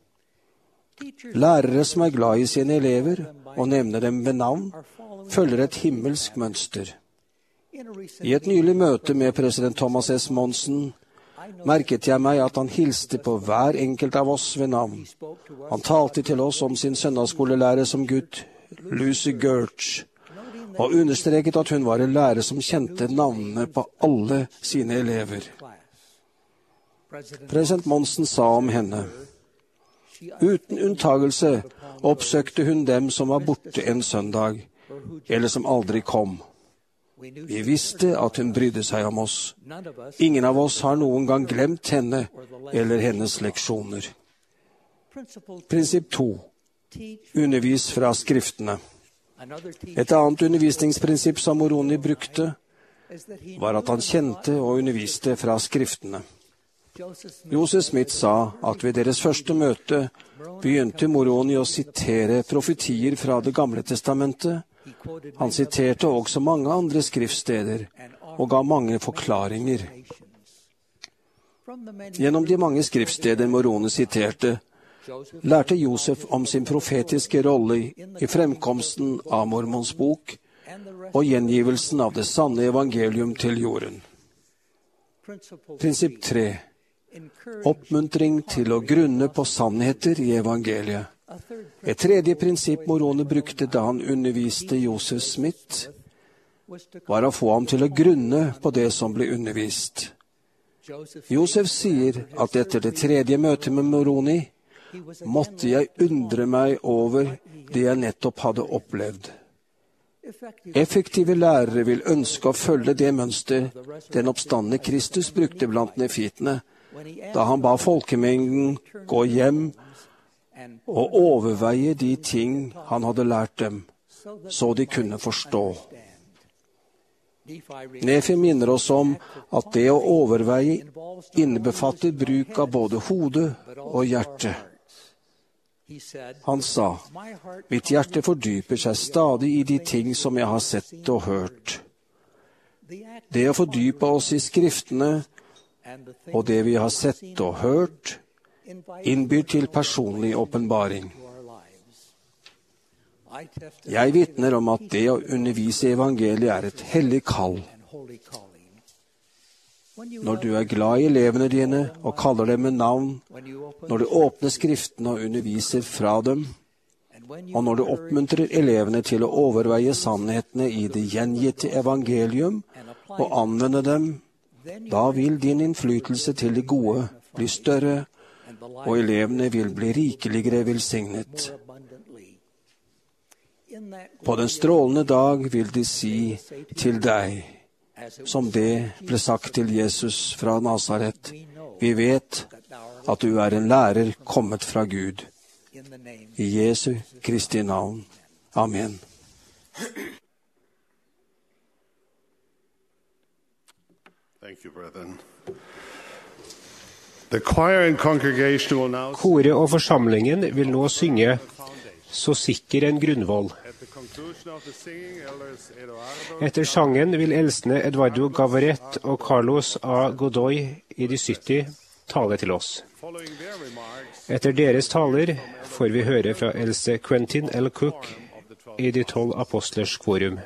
Lærere som er glad i sine elever og nevner dem ved navn, følger et himmelsk mønster. I et nylig møte med president Thomas S. Monson merket jeg meg at han hilste på hver enkelt av oss ved navn. Han talte til oss om sin søndagsskolelærer som gutt, Lucy Gertz, og understreket at hun var en lærer som kjente navnene på alle sine elever. President Monson sa om henne, uten unntagelse oppsøkte hun dem som var borte en søndag, eller som aldri kom. Vi visste at hun brydde seg om oss. Ingen av oss har noen gang glemt henne eller hennes leksjoner. Prinsipp 2. Undervis fra skriftene. Et annet undervisningsprinsipp som Moroni brukte, var at han kjente og underviste fra skriftene. Joseph Smith sa at ved deres første møte begynte Moroni å sitere profetier fra Det gamle testamentet. Han siterte også mange andre skriftsteder og ga mange forklaringer. Gjennom de mange skriftsteder Moroni siterte, lærte Josef om sin profetiske rolle i fremkomsten av Mormons bok og gjengivelsen av det sanne evangelium til jorden. Prinsipp 3. Oppmuntring til å grunne på sannheter i evangeliet. Et tredje prinsipp Moroni brukte da han underviste Joseph Smith, var å få ham til å grunne på det som ble undervist. Joseph sier at etter det tredje møtet med Moroni, måtte jeg undre meg over det jeg nettopp hadde opplevd. Effektive lærere vil ønske å følge det mønster den oppstandne Kristus brukte blant nefitene, da han ba folkemengden gå hjem og overveie de ting han hadde lært dem, så de kunne forstå. Nefi minner oss om at det å overveie innebefatter bruk av både hode og hjerte. Han sa, mitt hjerte fordyper seg stadig i de ting som jeg har sett og hørt. Det å fordype oss i skriftene og det vi har sett og hørt, innbyr til personlig åpenbaring. Jeg vitner om at det å undervise evangeliet er et hellig kall. Når du er glad i elevene dine og kaller dem med navn, når du åpner skriftene og underviser fra dem, og når du oppmuntrer elevene til å overveie sannhetene i det gjengitte evangelium og anvende dem, da vil din innflytelse til det gode bli større, og elevene vil bli rikeligere velsignet. På den strålende dag vil de si til deg, som det ble sagt til Jesus fra Nazaret, vi vet at du er en lærer kommet fra Gud. I Jesu Kristi navn. Amen. Koret og forsamlingen vil nå synge «Så sikker en grunnvoll». Etter sangen vil eldstene Eduardo Gavaret og Carlos A. Godoy i de 70 tale til oss. Etter deres taler får vi høre fra eldste Quentin L. Cook i de 12 apostlers korum.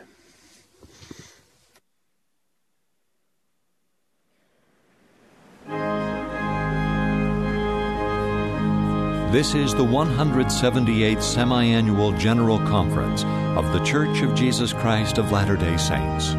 This is the 178th Semi-Annual General Conference of The Church of Jesus Christ of Latter-day Saints.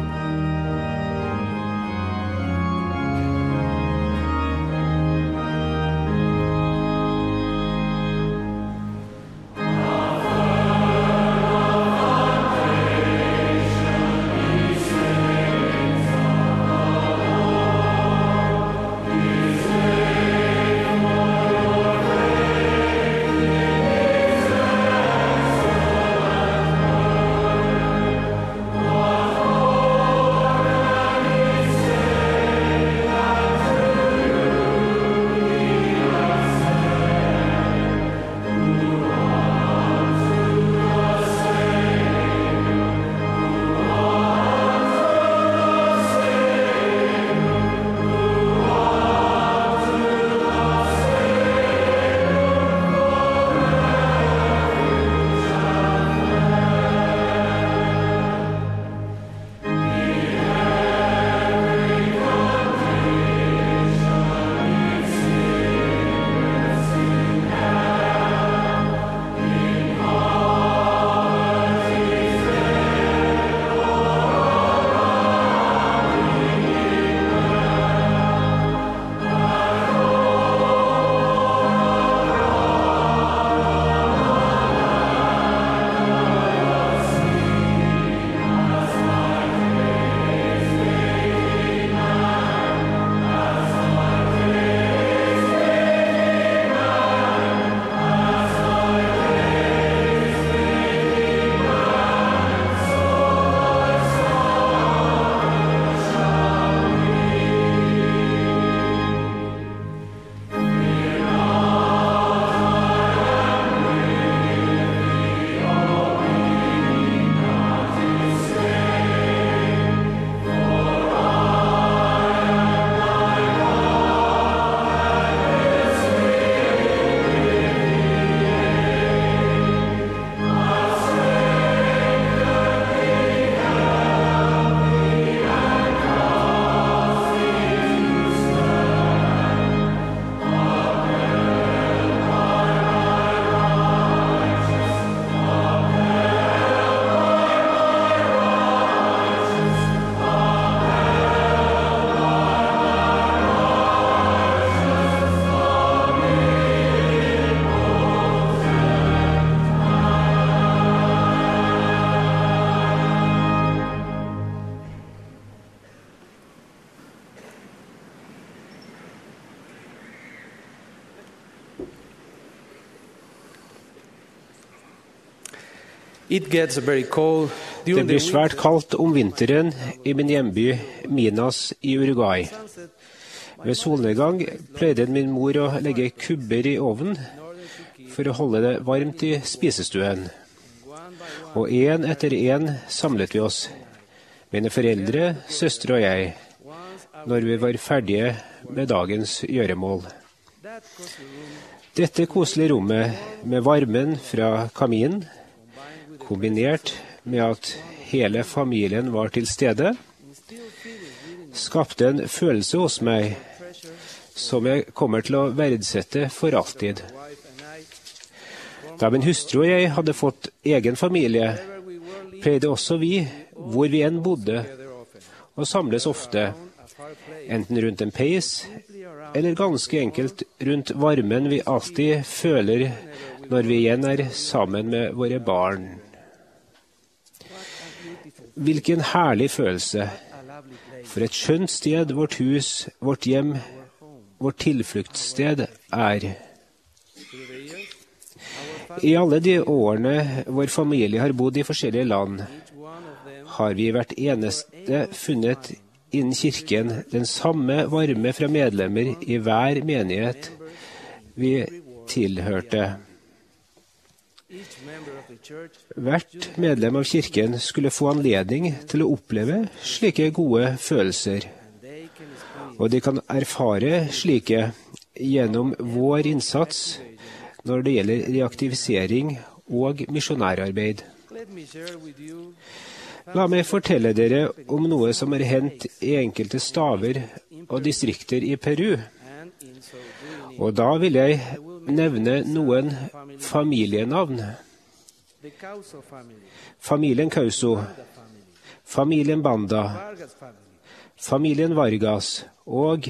Det blir svært kaldt om vinteren i min hjemby Minas i Uruguay. Ved solnedgang pleide min mor å legge kubber i ovnen for å holde det varmt i spisestuen. Og en etter en samlet vi oss, mine foreldre, søstre og jeg, når vi var ferdige med dagens gjøremål. Dette koselige rommet med varmen fra kaminen, kombinert med at hele familien var til stede, skapte en følelse hos meg som jeg kommer til å verdsette for alltid. Da min hustru og jeg hadde fått egen familie, pleide også vi, hvor vi enn bodde, å samles ofte, enten rundt en peis, eller ganske enkelt rundt varmen vi alltid føler når vi igjen er sammen med våre barn. Hvilken herlig følelse. For et skjønt sted vårt hus, vårt hjem, vårt tilfluktssted er. I alle de årene vår familie har bodd i forskjellige land, har vi hvert eneste funnet innen kirken den samme varme fra medlemmer i hver menighet vi tilhørte. Hvert medlem av kirken skulle få anledning til å oppleve slike gode følelser, og de kan erfare slike gjennom vår innsats når det gjelder reaktivisering og misjonærarbeid. La meg fortelle dere om noe som har hendt i enkelte staver og distrikter i Peru. Og da vil jeg nevne noen familienavn. Familien Kauso, familien Banda, familien Vargas, og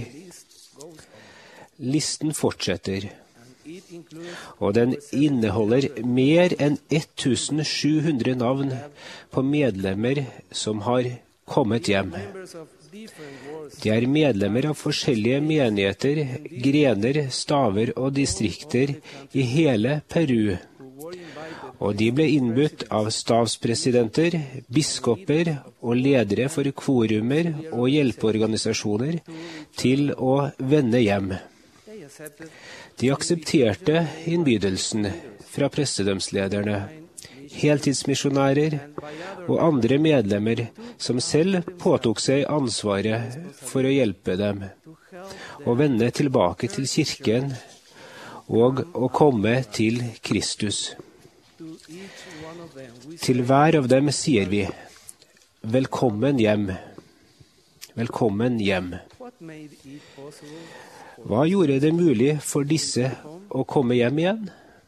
listen fortsetter. Og den inneholder mer enn 1700 navn på medlemmer som har kommet hjem. De er medlemmer av forskjellige menigheter, grener, staver og distrikter i hele Peru. Og de ble innbudt av stavspresidenter, biskoper og ledere for korumer og hjelpeorganisasjoner til å vende hjem. De aksepterte innbydelsen fra prestedømslederne, heltidsmisjonærer og andre medlemmer som selv påtok seg ansvaret for å hjelpe dem, og vende tilbake til kirken og å komme til Kristus. Til hver av dem sier vi, velkommen hjem, velkommen hjem. Hva gjorde det mulig for disse å komme hjem igjen?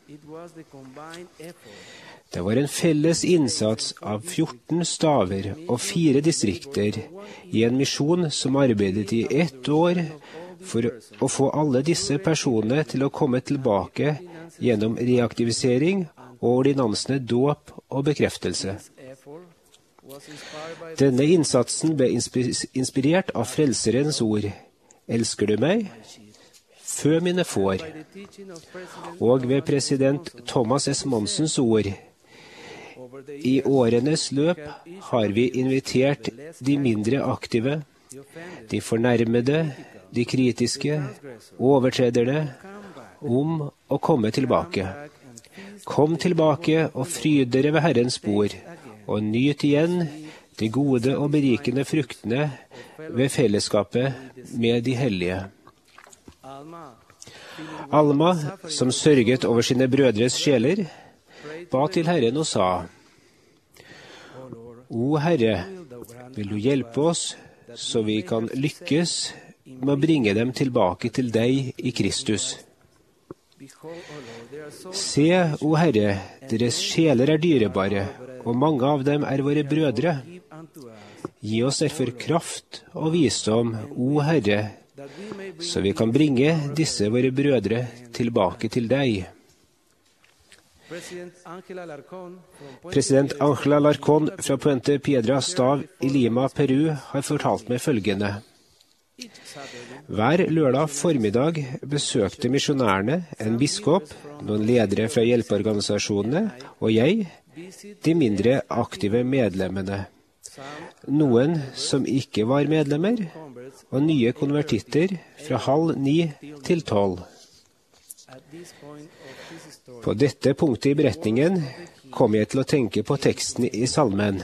Det var en felles innsats av 14 staver og 4 distrikter i en misjon som arbeidet i 1 år for å få alle disse personene til å komme tilbake gjennom reaktivisering og ordinansene dåp og bekreftelse. Denne innsatsen ble inspirert av Frelserens ord. Elsker du meg? Fø mine får. Og ved president Thomas S. Monsens ord. I årenes løp har vi invitert de mindre aktive, de fornærmede, de kritiske, overtrederne, om å komme tilbake. Kom tilbake og fryd dere ved Herrens bord, og nyt igjen de gode og berikende fruktene ved fellesskapet med de hellige. Alma, som sørget over sine brødres sjeler, ba til Herren og sa, O Herre, vil du hjelpe oss, så vi kan lykkes med å bringe dem tilbake til deg i Kristus. Se, o Herre, deres sjeler er dyrebare, og mange av dem er våre brødre. Gi oss derfor kraft og visdom, o Herre, så vi kan bringe disse våre brødre tilbake til deg. President Ángel Alarcón fra Puente Piedra Stav i Lima, Peru, har fortalt meg følgende. Hver lørdag formiddag besøkte misjonærene, en biskop, noen ledere fra hjelpeorganisasjonene og jeg, de mindre aktive medlemmene. Noen som ikke var medlemmer, og nye konvertitter fra 8:30 til 12. På dette punktet i beretningen kom jeg til å tenke på teksten i salmen.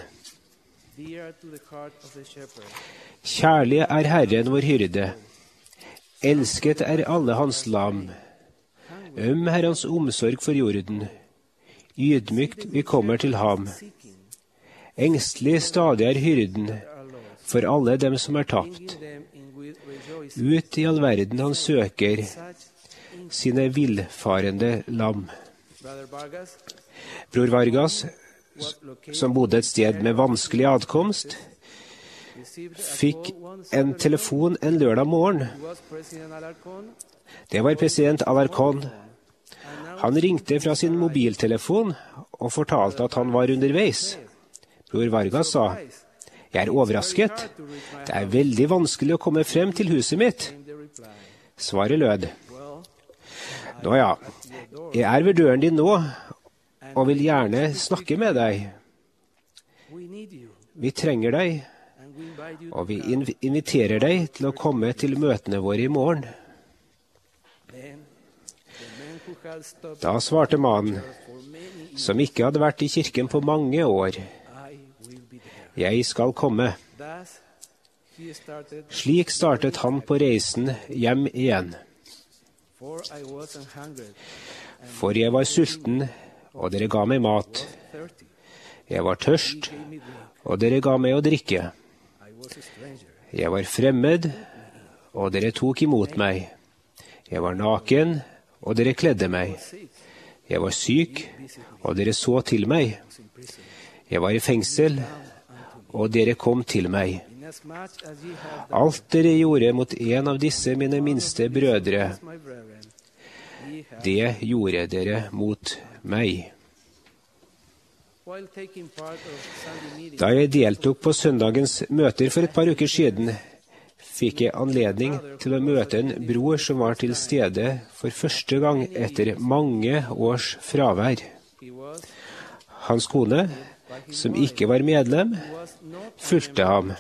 Kjærlig er Herren vår hyrde. Elsket er alle hans lam. Øm er hans omsorg for jorden. Ydmykt vi kommer til ham. Engstelig stadig er hyrden for alle dem som er tapt. Ut i all verden han søker sine villfarende lam. Bror Vargas, som bodde et sted med vanskelig adkomst, fikk en telefon en lørdag morgen. Det var president Alarcón. Han ringte fra sin mobiltelefon og fortalte at han var underveis. Bror Vargas sa, jeg er overrasket. Det er veldig vanskelig å komme frem til huset mitt. Svaret lød, nå ja, jeg er ved døren din nå, og vil gjerne snakke med deg. Vi trenger deg, og vi inviterer deg til å komme til møtene våre i morgen. Da svarte mannen, som ikke hadde vært i kirken på mange år, jeg skal komme. Slik startet han på reisen hjem igjen. For jeg var sulten, og dere ga meg mat. Jeg var tørst, og dere ga meg å drikke. Jeg var fremmed, og dere tok imot meg. Jeg var naken, og dere kledde meg. Jeg var syk, og dere så til meg. Jeg var i fengsel, og dere kom til meg. Alt dere gjorde mot en av disse mine minste brødre, det gjorde dere mot meg. Da jeg deltok på søndagens møter for et par uker siden, fikk jeg anledning til å møte en bror som var til stede for første gang etter mange års fravær. Hans kone, som ikke var medlem, fulgte ham.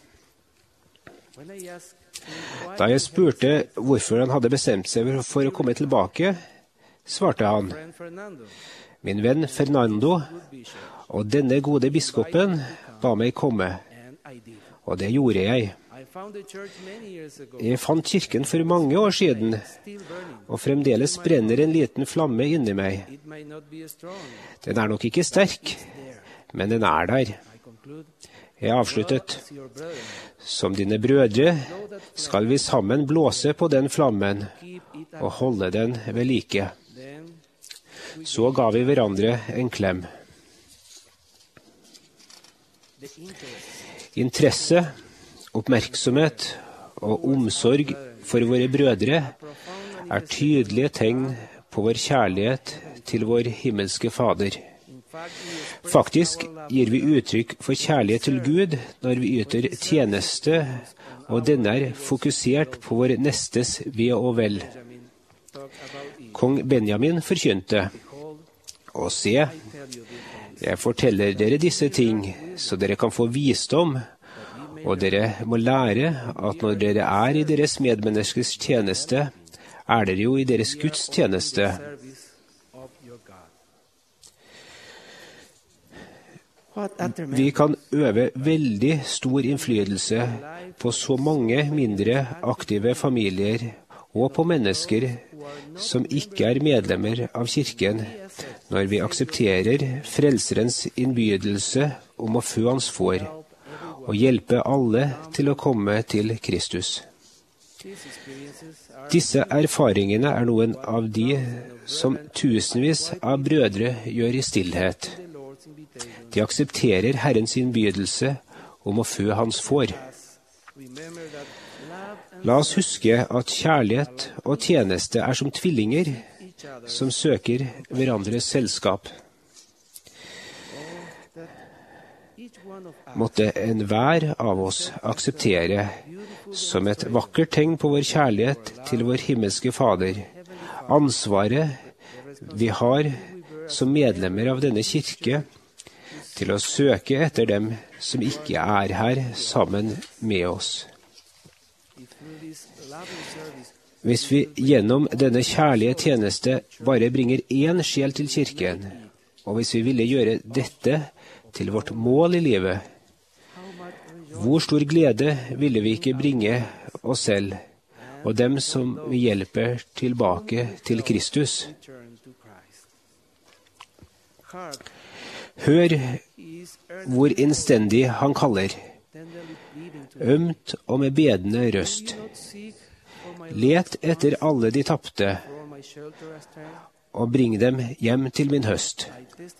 Da jeg spurte hvorfor han hadde bestemt seg for å komme tilbake, svarte han: «Min venn Fernando og denne gode biskopen ba meg komme, og det gjorde jeg. Jeg fant kirken for mange år siden, og fremdeles brenner en liten flamme inni meg. Den er nok ikke sterk, men den er der. Jeg avsluttet: Som dine brødre skal vi sammen blåse på den flammen og holde den ved like. Så ga vi hverandre en klem. Interesse, oppmerksomhet og omsorg for våre brødre er tydelige tegn på vår kjærlighet til vår himmelske Fader. Faktisk gir vi uttrykk for kjærlighet til Gud når vi yter tjeneste, og denne er fokusert på vår nestes ve og vel. Kong Benjamin forkynte: «Og se, jeg forteller dere disse ting, så dere kan få visdom, og dere må lære at når dere er i deres medmenneskers tjeneste, er dere jo i deres Guds tjeneste.» Vi kan øve veldig stor innflytelse på så mange mindre aktive familier og på mennesker som ikke er medlemmer av kirken, når vi aksepterer Frelserens innbydelse om å fø hans får, og hjelpe alle til å komme til Kristus. Disse erfaringene er noen av de som tusenvis av brødre gjør i stillhet. De aksepterer Herrens innbydelse om å fø hans får. La oss huske at kjærlighet og tjeneste er som tvillinger som søker hverandres selskap. Måtte enhver av oss akseptere som et vakkert tegn på vår kjærlighet til vår himmelske Fader ansvaret vi har som medlemmer av denne kirke til å søke etter dem som ikke er her sammen med oss. Hvis vi gjennom denne kjærlige tjeneste bare bringer én sjel til kirken, og hvis vi ville gjøre dette til vårt mål i livet, hvor stor glede ville vi ikke bringe oss selv og dem som vi hjelper tilbake til Kristus? Hør hvor innstendig han kaller, ømt og med bedende røst. Let etter alle de tapte, og bring dem hjem til min høst.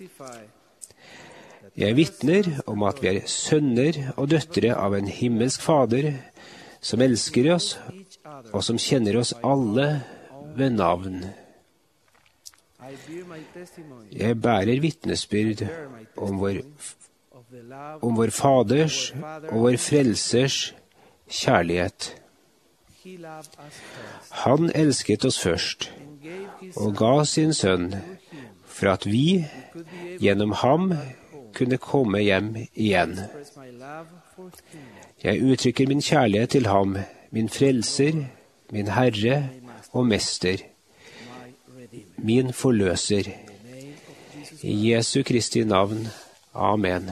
Jeg vitner om at vi er sønner og døtre av en himmelsk Fader, som elsker oss, og som kjenner oss alle ved navn. Jeg bærer vitnesbyrd om vår Faders og vår Frelsers kjærlighet. Han elsket oss først, og ga sin sønn, for at vi, gjennom ham, kunne komme hjem igjen. Jeg uttrykker min kjærlighet til ham, min Frelser, min Herre og Mester, min Forløser. I Jesu Kristi navn. Amen.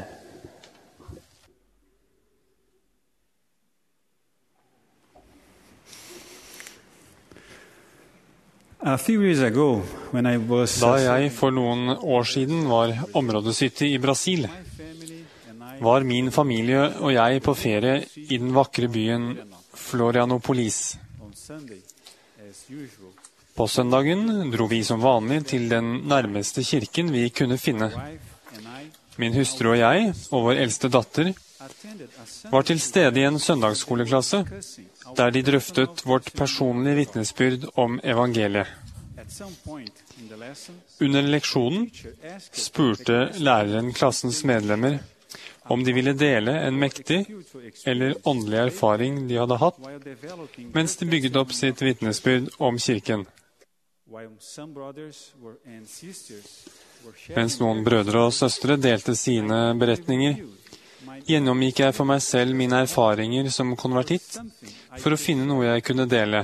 Da jeg for noen år siden var områdeshytte i Brasil, var min familie og jeg på ferie i den vakre byen Florianopolis. På søndagen dro vi som vanlig til den nærmeste kirken vi kunne finne. Min hustru og jeg, og vår eldste datter, var til stede i en søndagsskoleklasse, der de drøftet vårt personlige vitnesbyrd om evangeliet. Under leksjonen spurte læreren klassens medlemmer om de ville dele en mektig eller åndelig erfaring de hadde hatt, mens de bygget opp sitt vitnesbyrd om kirken. Mens noen brødre og søstre delte sine beretninger, gjennomgikk jeg for meg selv mine erfaringer som konvertitt for å finne noe jeg kunne dele.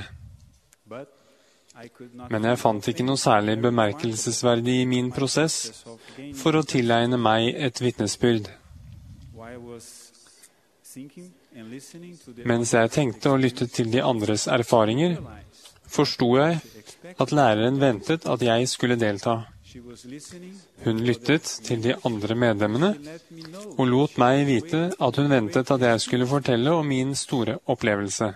Men jeg fant ikke noe særlig bemerkelsesverdig i min prosess for å tilegne meg et vitnesbyrd. Mens jeg tenkte og lyttet til de andres erfaringer, forstod jeg at læreren ventet at jeg skulle delta. Hun lyttet til de andre medlemmene og lot meg vite at hun ventet at jeg skulle fortelle om min store opplevelse.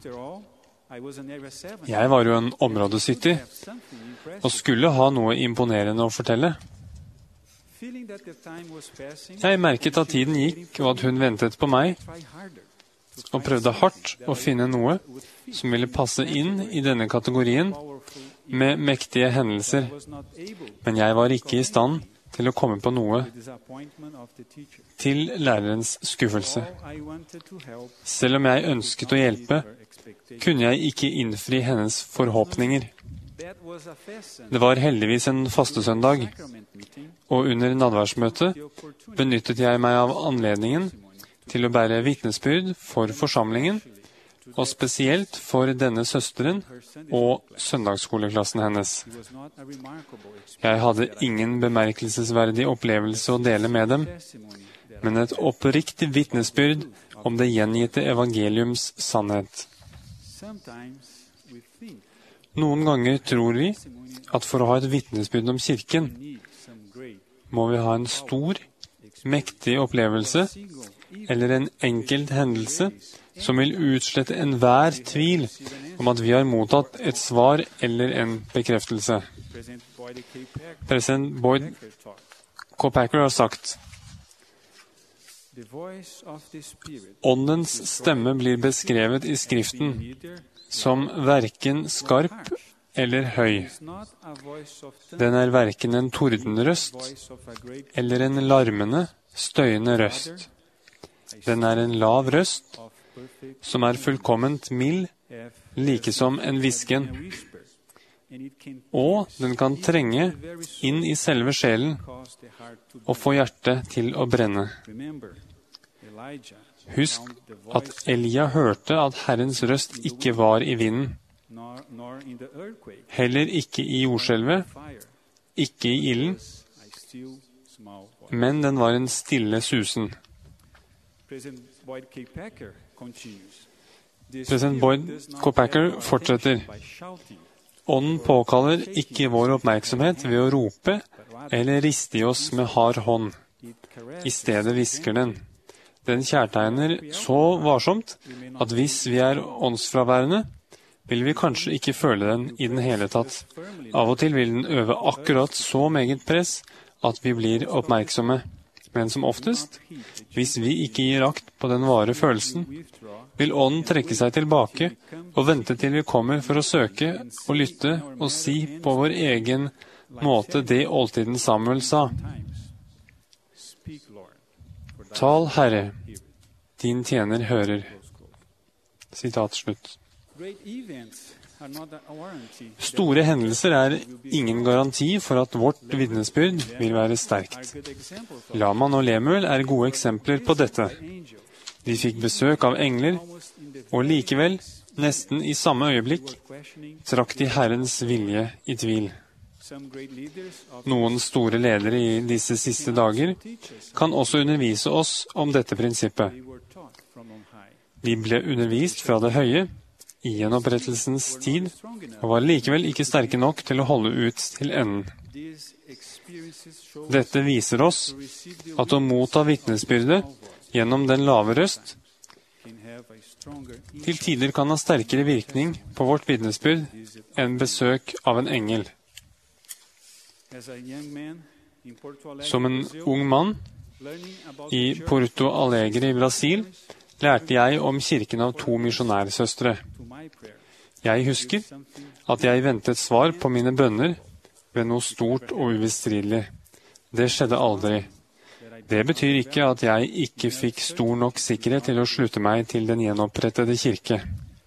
Jeg var jo en områdesytter og skulle ha noe imponerende å fortelle. Jeg merket at tiden gikk og at hun ventet på meg, og prøvde hardt å finne noe som ville passe inn i denne kategorien med mektige hendelser, men jeg var ikke i stand til å komme på noe til lærerens skuffelse. Selv om jeg ønsket å hjelpe, kunne jeg ikke innfri hennes forhåpninger. Det var heldigvis en fastesøndag, og under nadværsmøtet benyttet jeg meg av anledningen til å bære vitnesbyrd for forsamlingen, og spesielt for denne søsteren og søndagsskoleklassen hennes. Jeg hadde ingen bemerkelsesverdig opplevelse å dele med dem, men et oppriktig vitnesbyrd om det gjengitte evangeliums sannhet. Noen ganger tror vi at for å ha et vitnesbyrd om kirken, må vi ha en stor, mektig opplevelse eller en enkelt hendelse som vil utslette enhver tvil om at vi har mottatt et svar eller en bekreftelse. President Boyd K. Packer har sagt: Åndens stemme blir beskrevet i Skriften som verken skarp eller høy. Den er verken en tordenrøst eller en larmende, støyende røst. Den er en lav røst som er fullkomment mild, like som en hvisken. Og den kan trenge inn i selve sjelen og få hjertet til å brenne. Husk at Elia hørte at Herrens røst ikke var i vinden, heller ikke i jordskjelvet, ikke i ilden, men den var en stille susen. President Boyd K. Packer fortsetter: Ånden påkaller ikke vår oppmerksomhet ved å rope eller riste i oss med hard hånd. I stedet hvisker den. Den kjærtegner så varsomt at hvis vi er åndsfraværende, vil vi kanskje ikke føle den i den hele tatt. Av og til vil den øve akkurat så meget press at vi blir oppmerksomme. Men som oftest, hvis vi ikke gir akt på den vare følelsen, vil ånden trekke seg tilbake og vente til vi kommer for å søke og lytte og si på vår egen måte det oldtiden Samuel sa: Tal, Herre, din tjener hører. Sitat slutt. Store hendelser er ingen garanti for at vårt vitnesbyrd vil være sterkt. Laman og Lemuel er gode eksempler på dette. De fikk besøk av engler, og likevel, nesten i samme øyeblikk, trakk de Herrens vilje i tvil. Noen store ledere i disse siste dager kan også undervise oss om dette prinsippet. De ble undervist fra det høye i gjenopprettelsens tid, og var likevel ikke sterke nok til å holde ut til enden. Dette viser oss at å motta vitnesbyrdet gjennom den lave røst Til tider kan ha sterkere virkning på vårt vitnesbyrd enn besøk av en engel. Som en ung mann i Porto Alegre i Brasil lærte jeg om kirken av 2 misjonærsøstre. Jeg husker at jeg ventet svar på mine bønner ved noe stort og ubestridelig. Det skjedde aldri. Det betyr ikke at jeg ikke fikk stor nok sikkerhet til å slutte meg til den gjenopprettede kirke.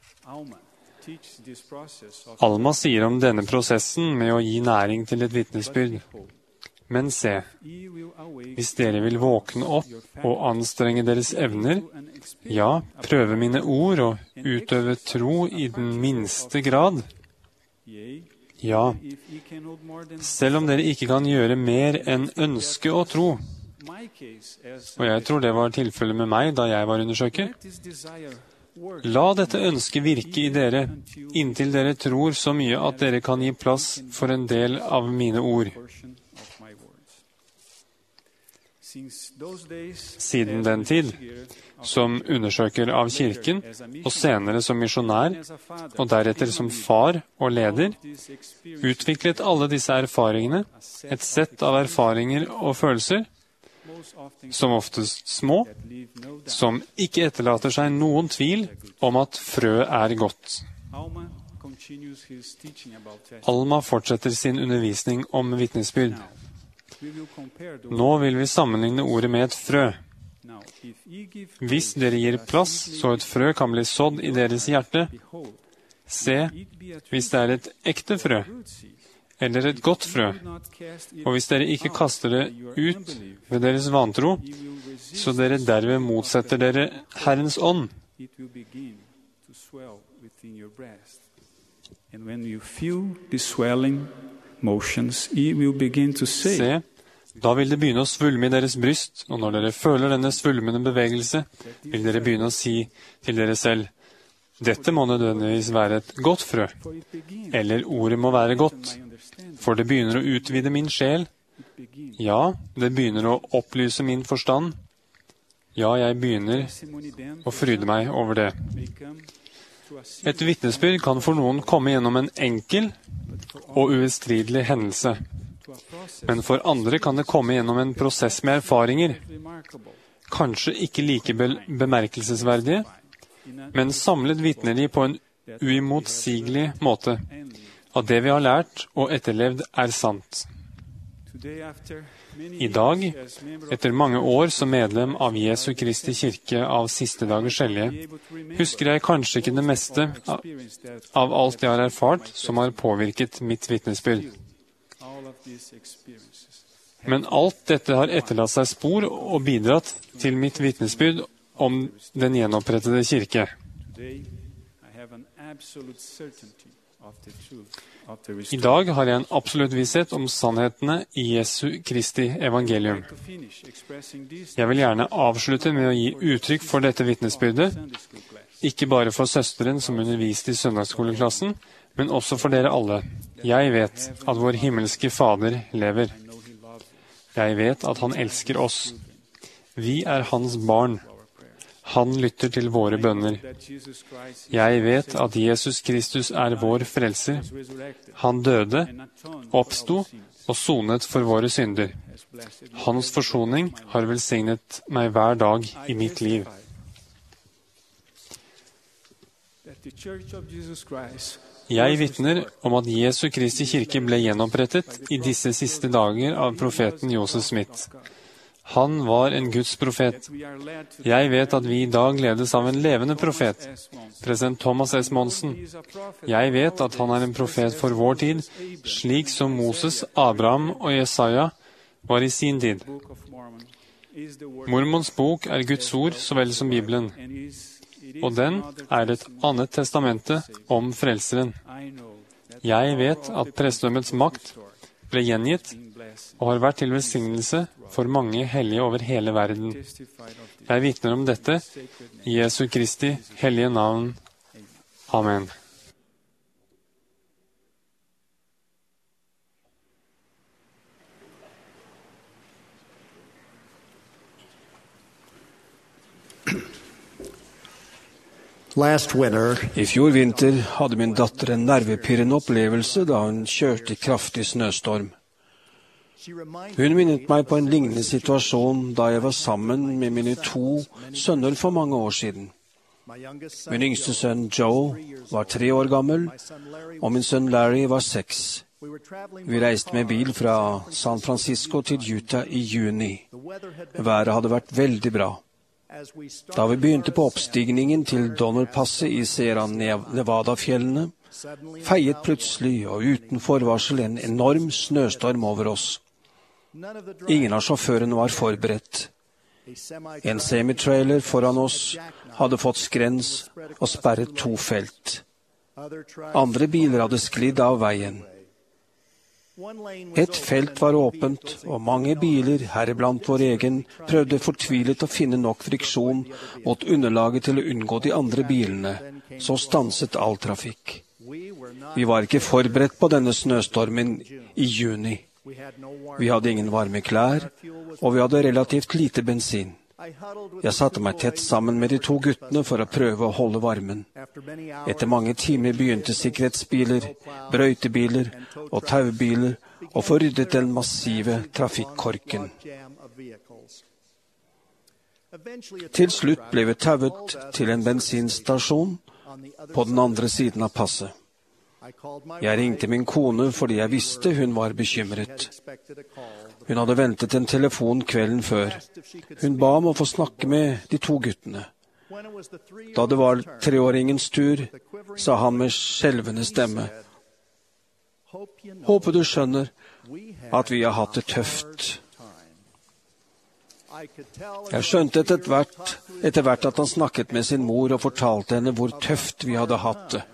Alma sier om denne prosessen med å gi næring til et vitnesbyrd. Men se, hvis dere vil våkne opp og anstrenge deres evner, ja, prøve mine ord og utøve tro i den minste grad, ja, selv om dere ikke kan gjøre mer enn ønske og tro, og jeg tror det var tilfellet med meg da jeg var undersøker, la dette ønsket virke i dere, inntil dere tror så mye at dere kan gi plass for en del av mine ord. Siden den tid, som undersøker av kirken, og senere som misjonær, og deretter som far og leder, utviklet alle disse erfaringene, et sett av erfaringer og følelser, som oftest små, som ikke etterlater seg noen tvil om at frø er godt. Alma fortsetter sin undervisning om vitnesbyrd. Nå vil vi sammenligne ordet med et frø. Hvis dere gir plass, så et frø kan bli sådd i deres hjerte, se, hvis det er et ekte frø, eller et godt frø, og hvis dere ikke kaster det ut ved deres vantro, så dere derved motsetter dere Herrens ånd. Se, da vil det begynne å svulme i deres bryst, og når dere føler denne svulmende bevegelse, vil dere begynne å si til dere selv, dette må nødvendigvis være et godt frø, eller ordet må være godt, for det begynner å utvide min sjel. Ja, det begynner å opplyse min forstand. Ja, jeg begynner å fryde meg over det. Et vitnesbyrd kan for noen komme gjennom en enkel og ubestridelig hendelse. Men for andre kan det komme gjennom en prosess med erfaringer, kanskje ikke like bemerkelsesverdige, men samlet vitner de på en uimotsigelig måte, at det vi har lært og etterlevd er sant. I dag, etter mange år som medlem av Jesu Kristi kirke av siste dagers hellige, husker jeg kanskje ikke det meste av alt jeg har erfart som har påvirket mitt vitnesbyrd. Men alt dette har etterlatt seg spor og bidratt til mitt vitnesbyrd om den gjenopprettede kirke. I dag har jeg en absolutt visshet om sannhetene i Jesu Kristi evangelium. Jeg vil gjerne avslutte med å gi uttrykk for dette vitnesbyrdet, ikke bare for søsteren som underviste i søndagsskoleklassen, men også for dere alle. Jeg vet at vår himmelske Fader lever. Jeg vet at han elsker oss. Vi er hans barn. Han lytter til våre bønner. Jeg vet at Jesus Kristus er vår frelser. Han døde, oppsto og sonet for våre synder. Hans forsoning har velsignet meg hver dag i mitt liv. Jeg vitner om at Jesu Kristi kirke ble gjenopprettet i disse siste dager av profeten Joseph Smith. Han var en Guds profet. Jeg vet at vi i dag ledes av en levende profet, president Thomas S. Monson. Jeg vet at han er en profet for vår tid, slik som Moses, Abraham og Jesaja var i sin tid. Mormons bok er Guds ord så vel som Bibelen, og den er et annet testamente om frelseren. Jeg vet at prestedømmets makt ble gjengitt og har vært til velsignelse for mange hellige over hele verden. Jeg vitner om dette i Jesu Kristi hellige navn. Amen. I fjor vinter hadde min datter en nervepirrende opplevelse da hun kjørte i kraftig snøstorm. Hun minnet meg på en lignende situasjon da jeg var sammen med mine 2 sønner for mange år siden. Min yngste sønn Joe var 3 år gammel, og min sønn Larry var 6. Vi reiste med bil fra San Francisco til Utah i juni. Været hadde vært veldig bra. Da vi begynte på oppstigningen til Donner-passet i Sierra Nevada-fjellene, feiet plutselig og uten forvarsel en enorm snøstorm over oss. Ingen av sjåførene var forberedt. En semitrailer foran oss hadde fått skrens og sperret 2 felt. Andre biler hadde sklidd av veien. Et felt var åpent, og mange biler, heriblant vår egen, prøvde fortvilet å finne nok friksjon mot underlaget til å unngå de andre bilene. Så stanset all trafikk. Vi var ikke forberedt på denne snøstormen i juni. Vi hadde ingen varme klær, og vi hadde relativt lite bensin. Jeg satte meg tett sammen med de 2 guttene for å prøve å holde varmen. Etter mange timer begynte sikkerhetsbiler, brøytebiler og taubiler å få ryddet den massive trafikkorken. Til slutt ble vi tauet til en bensinstasjon på den andre siden av passet. Jeg ringte min kone fordi jeg visste hun var bekymret. Hun hadde ventet en telefon kvelden før. Hun ba om å få snakke med de 2 guttene. Da det var 3-åringens tur, sa han med skjelvende stemme: «Håper du skjønner at vi har hatt det tøft.» Jeg skjønte etter hvert at han snakket med sin mor og fortalte henne hvor tøft vi hadde hatt det.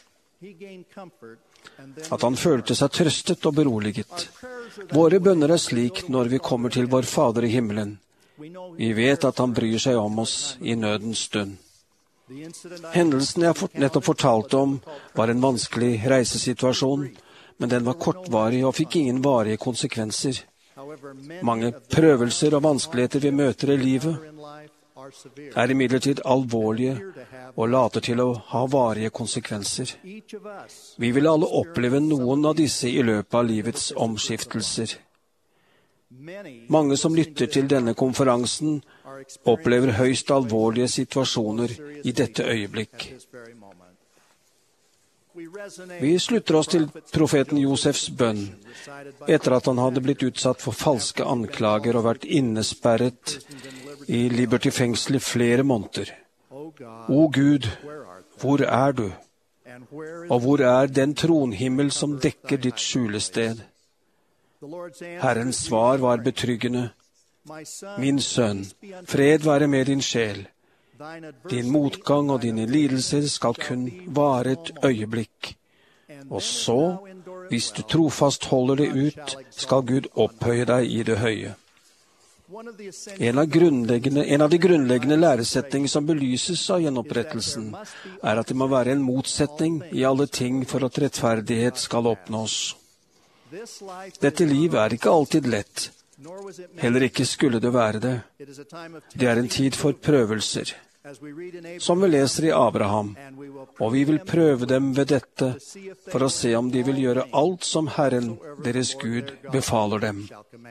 At han følte seg trøstet og beroliget. Våre bønner er slik når vi kommer til vår Fader i himmelen. Vi vet at han bryr seg om oss i nødens stund. Hendelsen jeg nettopp fortalte om var en vanskelig reisesituasjon, men den var kortvarig og fikk ingen varige konsekvenser. Mange prøvelser og vanskeligheter vi møter i livet er imidlertid alvorlige og later til å ha varige konsekvenser. Vi vil alle oppleve noen av disse i løpet av livets omskiftelser. Mange som lytter til denne konferansen opplever høyst alvorlige situasjoner i dette øyeblikk. Vi slutter oss til profeten Josefs bønn etter at han hadde blitt utsatt for falske anklager og vært innesperret i Liberty-fengsel i flere måneder. O Gud, hvor er du? Og hvor er den tronhimmel som dekker ditt skjulested? Herrens svar var betryggende. Min sønn, fred være med din sjel. Din motgang og dine lidelser skal kun vare et øyeblikk. Og så, hvis du trofast holder det ut, skal Gud opphøye deg i det høye. En av de grunnleggende læresetninger som belyses av gjenopprettelsen, er at det må være en motsetning i alle ting for at rettferdighet skal oppnås. Dette liv er ikke alltid lett. Heller ikke skulle det være det. Det er en tid for prøvelser, som vi leser i Abraham, og vi vil prøve dem ved dette for å se om de vil gjøre alt som Herren, deres Gud, befaler dem.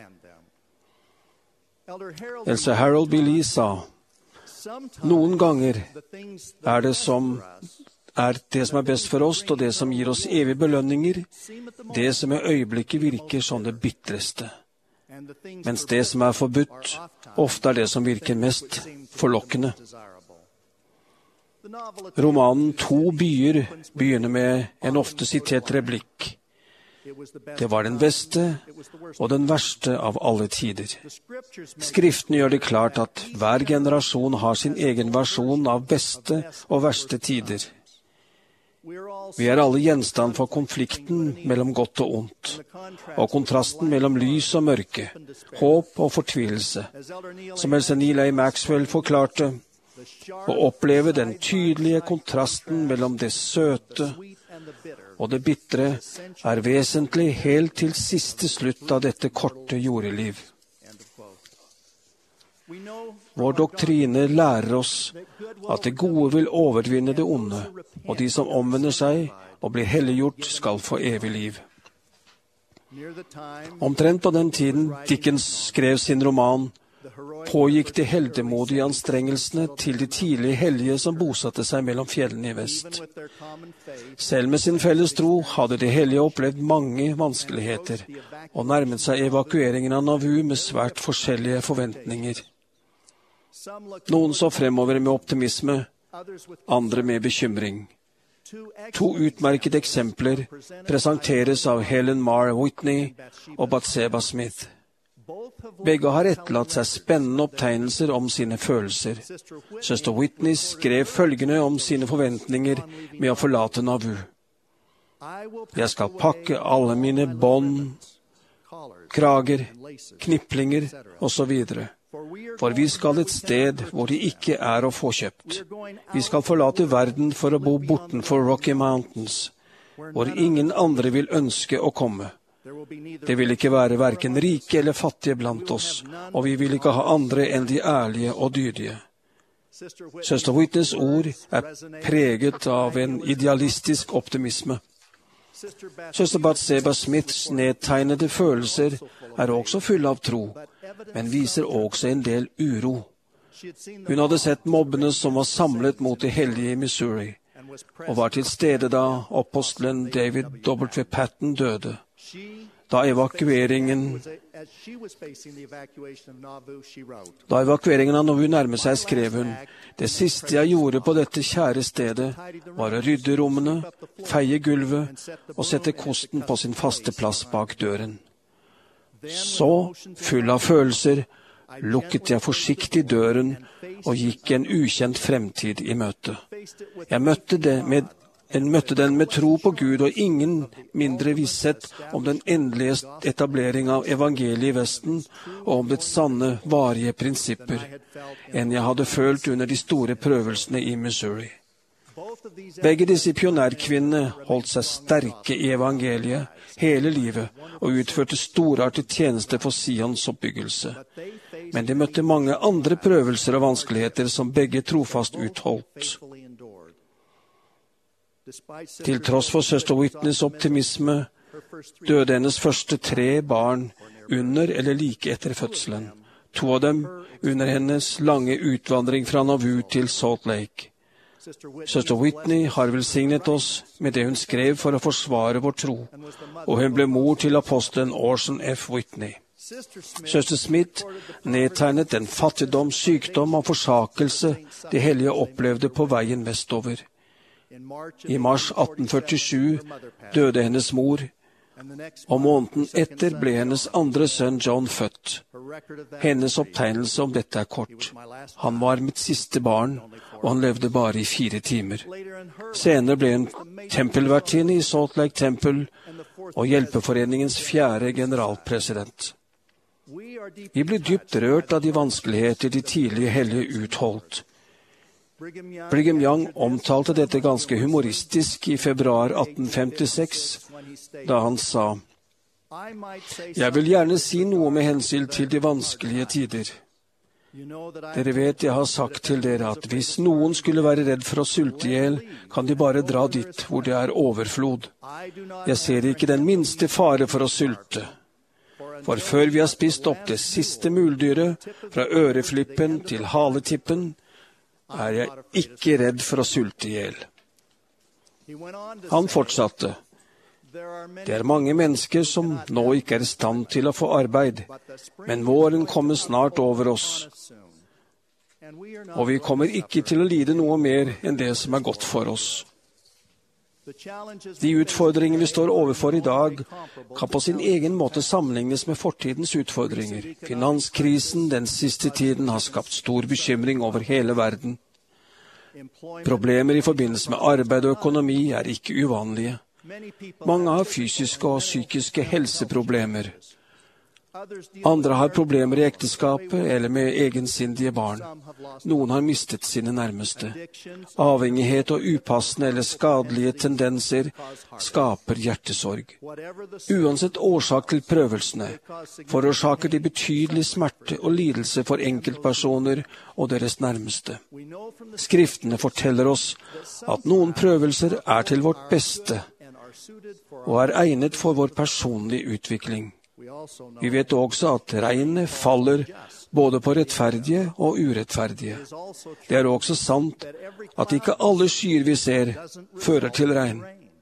Else Harold B. Lee sa: «Noen ganger er det som er best for oss, og det som gir oss evige belønninger, det som i øyeblikket virker som det bitreste. Mens det som er forbudt, ofte er det som virker mest forlokkende.» Romanen 2 byer begynner med en ofte sitert replikk. Det var den beste og den verste av alle tider. Skriften gjør det klart at hver generasjon har sin egen versjon av beste og verste tider. Vi er alle gjenstand for konflikten mellom godt og ondt, og kontrasten mellom lys og mørke, håp og fortvilelse. Som Else Neal A. Maxwell forklarte, å oppleve den tydelige kontrasten mellom det søte og det bitre er vesentlig helt til siste slutt av dette korte jordeliv. Vår doktrine lærer oss at det gode vil overvinne det onde, og de som omvender seg og blir helliggjort, skal få evig liv. Omtrent på den tiden Dickens skrev sin roman, pågikk de heldemodige anstrengelsene til de tidlige hellige som bosatte seg mellom fjellene i vest. Selv med sin felles tro hadde de hellige opplevd mange vanskeligheter, og nærmet seg evakueringen av Nauvoo med svært forskjellige forventninger. Noen så fremover med optimisme, andre med bekymring. 2 utmerkede eksempler presenteres av Helen Mar Whitney og Bathsheba Smith. Begge har etterlatt seg spennende opptegnelser om sine følelser. Søster Whitney skrev følgende om sine forventninger med å forlate Nauvoo. Jeg skal pakke alle mine bånd, krager, kniplinger og så videre. For vi skal et sted hvor det ikke er å få kjøpt. Vi skal forlate verden for å bo bortenfor Rocky Mountains, hvor ingen andre vil ønske å komme. Det vil ikke være hverken rike eller fattige blant oss, og vi vil ikke ha andre enn de ærlige og dydige. Søster Whitneys ord er preget av en idealistisk optimisme. Søster Bathsheba Smiths nedtegnede følelser er også fulle av tro, men viser også en del uro. Hun hadde sett mobbene som var samlet mot de hellige i Missouri, og var til stede da apostelen David W. Patton døde. Da evakueringen av Nauvoo nærmet seg, skrev hun: «Det siste jeg gjorde på dette kjære stedet, var å rydde rommene, feie gulvet og sette kosten på sin faste plass bak døren. Så, full av følelser, lukket jeg forsiktig døren og gikk en ukjent fremtid i møte. Jeg møtte den med tro på Gud og ingen mindre visshet om den endelige etablering av evangeliet i Vesten og om dets sanne, varige prinsipper, enn jeg hadde følt under de store prøvelsene i Missouri. Begge disse pionærkvinnene holdt seg sterke i evangeliet hele livet og utførte storartet tjeneste for Sions oppbyggelse. Men de møtte mange andre prøvelser og vanskeligheter som begge trofast utholdt. Til tross for søster Whitneys optimisme døde hennes første 3 barn under eller like etter fødselen. 2 av dem under hennes lange utvandring fra Nauvoo til Salt Lake. Søster Whitney har velsignet oss med det hun skrev for å forsvare vår tro, og hun ble mor til apostelen Orson F. Whitney. Søster Smith nedtegnet den fattigdom, sykdom og forsakelse de hellige opplevde på veien vestover. I mars 1847 døde hennes mor, og måneden etter ble hennes andre sønn John født. Hennes opptegnelse om dette er kort. Han var mitt siste barn, og han levde bare i 4 timer. Senere ble hun tempelvertinne i Salt Lake Temple og Hjelpeforeningens 4. generalpresident. Vi blir dypt rørt av de vanskeligheter de tidlige hellige utholdt. Brigham Young omtalte dette ganske humoristisk i februar 1856, da han sa: «Jeg vil gjerne si noe med hensyn til de vanskelige tider. Dere vet jeg har sagt til dere at hvis noen skulle være redd for å sulte ihjel, kan de bare dra dit hvor det er overflod. Jeg ser ikke den minste fare for å sulte. For før vi har spist opp det siste muldyret, fra øreflippen til haletippen, er jeg ikke redd for å sulte ihjel.» Han fortsatte: «Det er mange mennesker som nå ikke er i stand til å få arbeid, men våren kommer snart over oss, og vi kommer ikke til å lide noe mer enn det som er godt for oss.» De utfordringer vi står overfor i dag, kan på sin egen måte sammenlignes med fortidens utfordringer. Finanskrisen den siste tiden har skapt stor bekymring over hele verden. Problemer i forbindelse med arbeid og økonomi er ikke uvanlige. Mange har fysiske og psykiske helseproblemer. Andre har problemer i ekteskapet eller med egensindige barn. Noen har mistet sine nærmeste. Avhengighet og upassende eller skadelige tendenser skaper hjertesorg. Uansett årsak til prøvelsene, forårsaker de betydelig smerte og lidelse for enkeltpersoner og deres nærmeste. Skriftene forteller oss at noen prøvelser er til vårt beste og er egnet for vår personlige utvikling. Vi vet også at regnet faller både på rettferdige og urettferdige. Det er også sant at ikke alle skyer vi ser, fører til regn.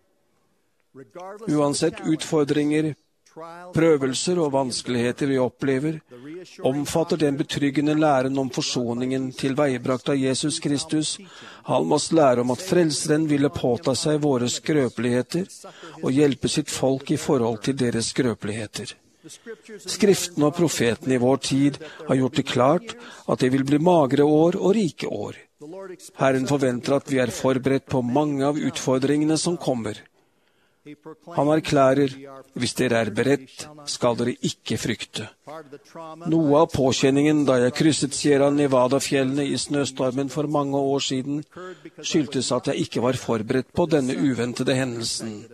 Uansett utfordringer, prøvelser og vanskeligheter vi opplever, omfatter den betryggende læren om forsoningen tilveiebrakt av Jesus Kristus, Almas lære om at Frelseren ville påta seg våre skrøpeligheter og hjelpe sitt folk i forhold til deres skrøpeligheter. Skriftene og profetene i vår tid har gjort det klart at det vil bli magre år og rike år. Herren forventer at vi er forberedt på mange av utfordringene som kommer. Han erklærer, hvis dere er beredt, skal dere ikke frykte. Noe av påkjenningen da jeg krysset Sierra Nevada-fjellene i snøstormen for mange år siden, skyldtes at jeg ikke var forberedt på denne uventede hendelsen.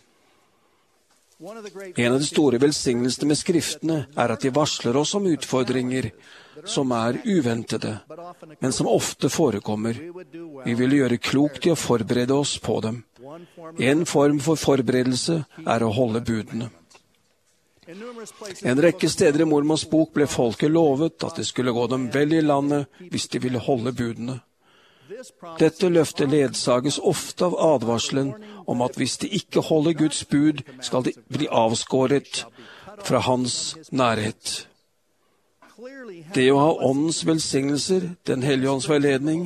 En av de store velsignelsene med skriftene er at de varsler oss om utfordringer som er uventede, men som ofte forekommer. Vi vil gjøre klokt i å forberede oss på dem. En form for forberedelse er å holde budene. En rekke steder i Mormons bok ble folket lovet at det skulle gå dem vel i landet hvis de ville holde budene. Dette løftet ledsages ofte av advarselen om at hvis de ikke holder Guds bud, skal de bli avskåret fra hans nærhet. Det å ha åndens velsignelser, den hellige ånds veiledning,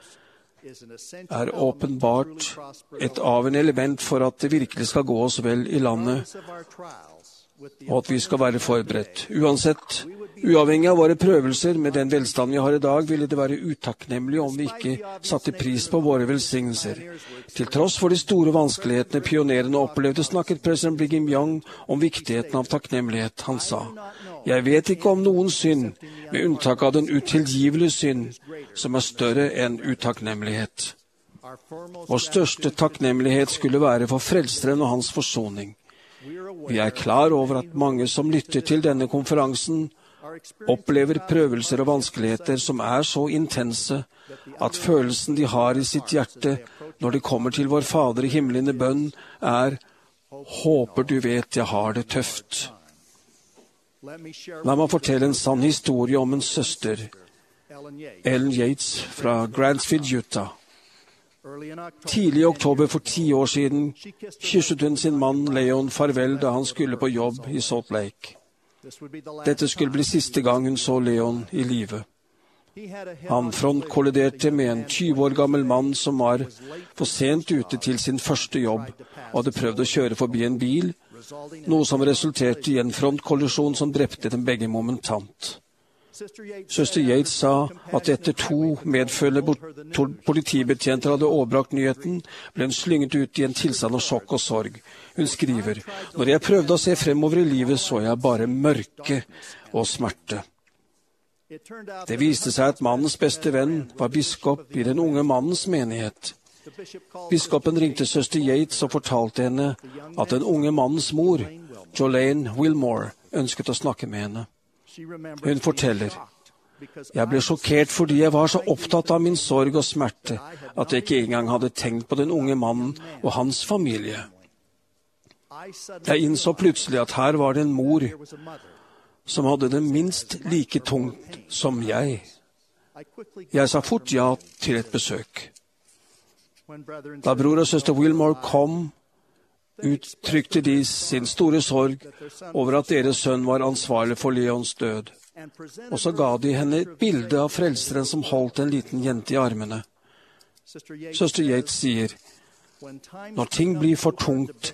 er åpenbart et avgjørende element for at det virkelig skal gå oss vel i landet, og at vi skal være forberedt. Uavhengig av våre prøvelser med den velstand vi har i dag, ville det være utakknemlig om vi ikke satte pris på våre velsignelser. Til tross for de store vanskelighetene pionerene opplevde, snakket president Brigham Young om viktigheten av takknemlighet. Han sa, «Jeg vet ikke om noen synd, med unntak av den utilgivelige synd, som er større enn utakknemlighet.» Vår største takknemlighet skulle være for Frelseren og hans forsoning. Vi er klar over at mange som lytter til denne konferansen, opplever prøvelser og vanskeligheter som er så intense at følelsen de har i sitt hjerte når de kommer til vår Fader i himmelen i bønn, er «Håper du vet jeg har det tøft». La meg fortelle en sann historie om en søster, Ellen Yates fra Grantsfield, Utah. Tidlig i oktober for 10 år siden kysset hun sin mann Leon farvel da han skulle på jobb i Salt Lake. Dette skulle bli siste gang hun så Leon i live. Han frontkolliderte med en 20 år gammel mann som var for sent ute til sin første jobb, og hadde prøvd å kjøre forbi en bil, noe som resulterte i en frontkollisjon som drepte dem begge momentant. Søster Yates sa at etter 2 medfølgende politibetjenter hadde overbrakt nyheten, ble hun slynget ut i en tilstand av sjokk og sorg. Hun skriver, «Når jeg prøvde å se fremover i livet, så jeg bare mørke og smerte.» Det viste seg at mannens beste venn var biskop i den unge mannens menighet. Biskopen ringte søster Yates og fortalte henne at den unge mannens mor, Jolene Wilmore, ønsket å snakke med henne. Hun forteller, «Jeg ble sjokkert fordi jeg var så opptatt av min sorg og smerte at jeg ikke engang hadde tenkt på den unge mannen og hans familie. Jeg innså plutselig at her var det en mor som hadde det minst like tungt som jeg. Jeg sa fort ja til et besøk. Da bror og søster Wilmore kom, uttrykte de sin store sorg over at deres sønn var ansvarlig for Leons død. Og så ga de henne et bilde av Frelseren som holdt en liten jente i armene. Søster Yates sier, «Når ting blir for tungt,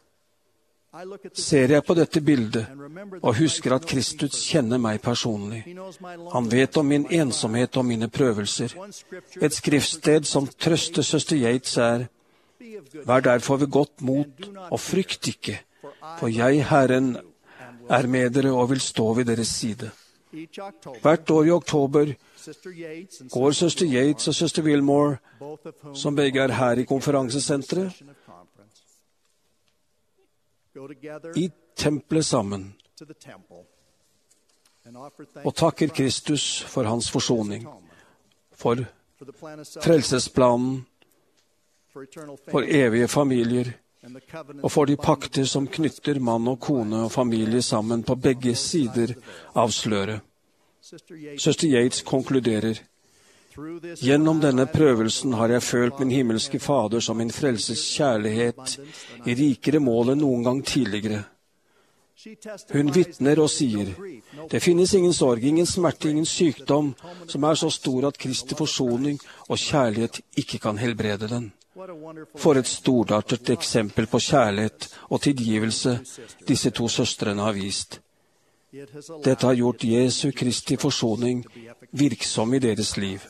ser jeg på dette bildet og husker at Kristus kjenner meg personlig. Han vet om min ensomhet og mine prøvelser. Et skriftsted som trøster søster Yates er, «Vær derfor ved godt mot og frykt ikke, for jeg, Herren, er med dere og vil stå ved deres side. Hvert år i oktober går søster Yates og søster Wilmore, som begge er her i konferansesenteret, i tempelet sammen og takker Kristus for hans forsoning, for frelsesplanen, for evige familier, og for de pakter som knytter mann og kone og familie sammen på begge sider av sløret. Søster Yates konkluderer: Gjennom denne prøvelsen har jeg følt min himmelske Fader som min frelses kjærlighet i rikere mål enn noen gang tidligere. Hun vitner og sier: Det finnes ingen sorg, ingen smerte, ingen sykdom som er så stor at Kristi forsoning og kjærlighet ikke kan helbrede den. For et storartet eksempel på kjærlighet og tilgivelse disse to søstrene har vist. Dette har gjort Jesu Kristi forsoning virksom i deres liv.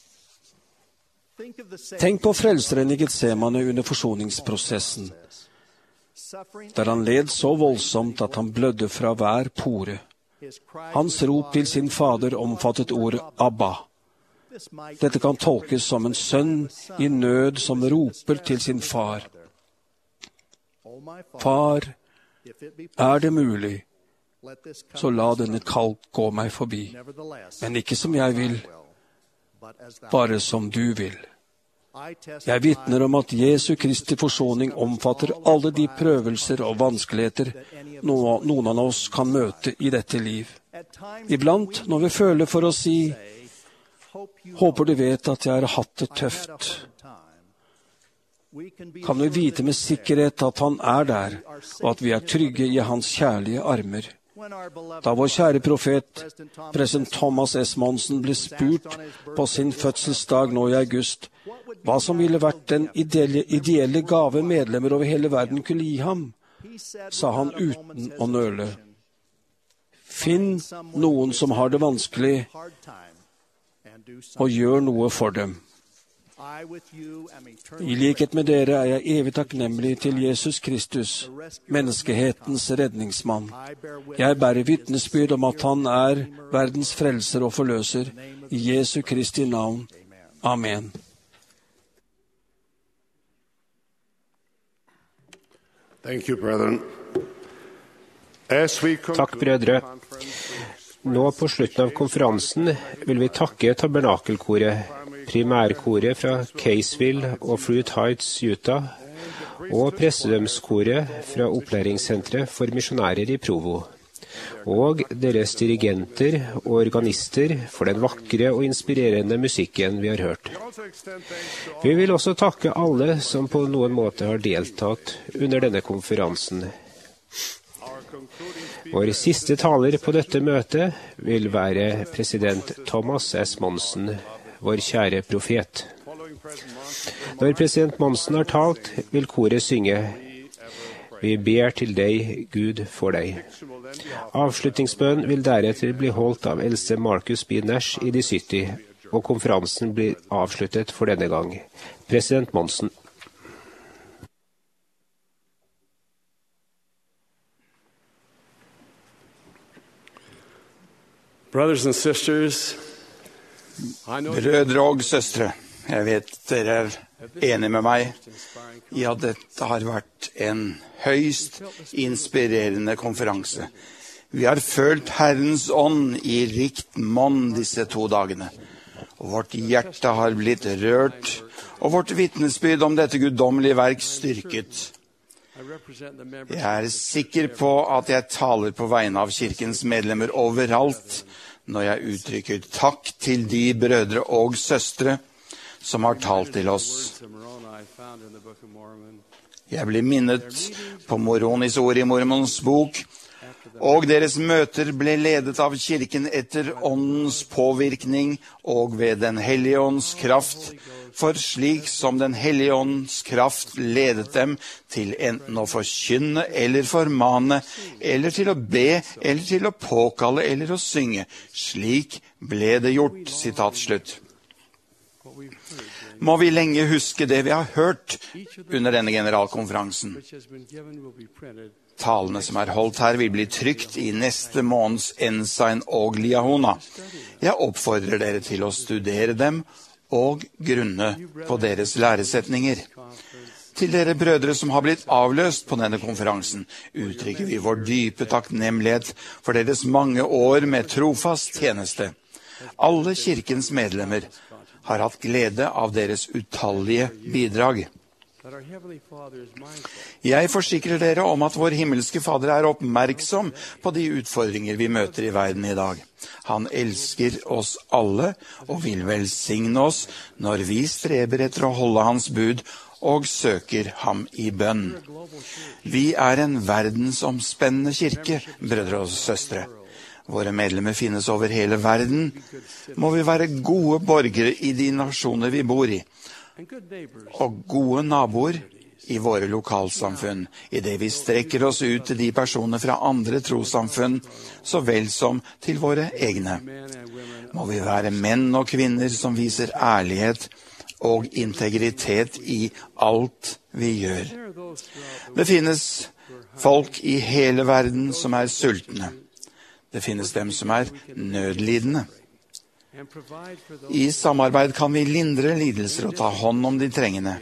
Tenk på frelseren i Getsemane under forsoningsprosessen, der han led så voldsomt at han blødde fra hver pore. Hans rop til sin fader omfattet ordet Abba. Dette kan tolkes som en sønn i nød som roper til sin far. Far, er det mulig, så la denne kalk gå meg forbi, men ikke som jeg vil, bare som du vil. Jeg vitner om at Jesu Kristi forsoning omfatter alle de prøvelser og vanskeligheter noen av oss kan møte i dette liv. Iblant, når vi føler for å si: håper du vet at jeg har hatt det tøft, kan vi vite med sikkerhet at han er der, og at vi er trygge i hans kjærlige armer. Da vår kjære profet, president Thomas S. Monson, ble spurt på sin fødselsdag nå i august hva som ville vært den ideelle gave medlemmer over hele verden kunne gi ham, sa han uten å nøle: Finn noen som har det vanskelig, og gjør noe for dem. I likhet med dere er jeg evig takknemlig til Jesus Kristus, menneskehetens redningsmann. Jeg bærer vitnesbyrd om at han er verdens frelser og forløser, i Jesu Kristi navn. Amen. Takk, brødre. Nå på slutten av konferansen vil vi takke tabernakelkoret, primærkoret fra Caseville og Fruit Heights, Utah, og prestedømskoret fra opplæringssenteret for misjonærer i Provo, og deres dirigenter og organister for den vakre og inspirerende musikken vi har hørt. Vi vil også takke alle som på noen måte har deltatt under denne konferansen. Vår siste taler på dette møtet vil være president Thomas S. Monson, vår kjære profet. Når president Monson har talt, vil koret synge: Vi ber til deg, Gud, for deg. Avslutningsbønn vil deretter bli holdt av eldste Marcus B. Nash i de 70, og konferansen blir avsluttet for denne gang. President Monson. Brødre og søstre, jeg vet dere er enige med meg i at dette har vært en høyst inspirerende konferanse. Vi har følt Herrens ånd i rikt monn disse 2 dagene, og vårt hjerte har blitt rørt, og vårt vitnesbyrd om dette guddommelige verk styrket. Jeg er sikker på at jeg taler på vegne av kirkens medlemmer overalt når jeg uttrykker takk til de brødre og søstre som har talt til oss. Jeg blir minnet på Moronis ord i Mormons bok, og deres møter ble ledet av kirken etter åndens påvirkning og ved den hellige ånds kraft, for slik som den hellige ånds kraft ledet dem til enten å forkynne eller formane, eller til å be, eller til å påkalle eller å synge. Slik ble det gjort, sitat slutt. Må vi lenge huske det vi har hørt under denne generalkonferansen. Talene som holdt her vil bli trykt i neste måneds Ensign og Liahona. Jeg oppfordrer dere til å studere dem og grunne på deres læresetninger. Til dere brødre som har blitt avløst på denne konferansen, uttrykker vi vår dype takknemlighet for deres mange år med trofast tjeneste. Alle kirkens medlemmer har hatt glede av deres utallige bidrag. Jeg forsikrer dere om at vår himmelske Fader er oppmerksom på de utfordringer vi møter i verden i dag. Han elsker oss alle og vil velsigne oss når vi streber etter å holde hans bud og søker ham i bønn. Vi er en verdensomspennende kirke, brødre og søstre. Våre medlemmer finnes over hele verden. Må vi være gode borgere i de nasjoner vi bor i, og gode naboer i våre lokalsamfunn, i det vi strekker oss ut til de personer fra andre trossamfunn, så vel som til våre egne. Må vi være menn og kvinner som viser ærlighet og integritet i alt vi gjør. Det finnes folk i hele verden som er sultne. Det finnes dem som er nødlidende. I samarbeid kan vi lindre lidelser og ta hånd om de trengende.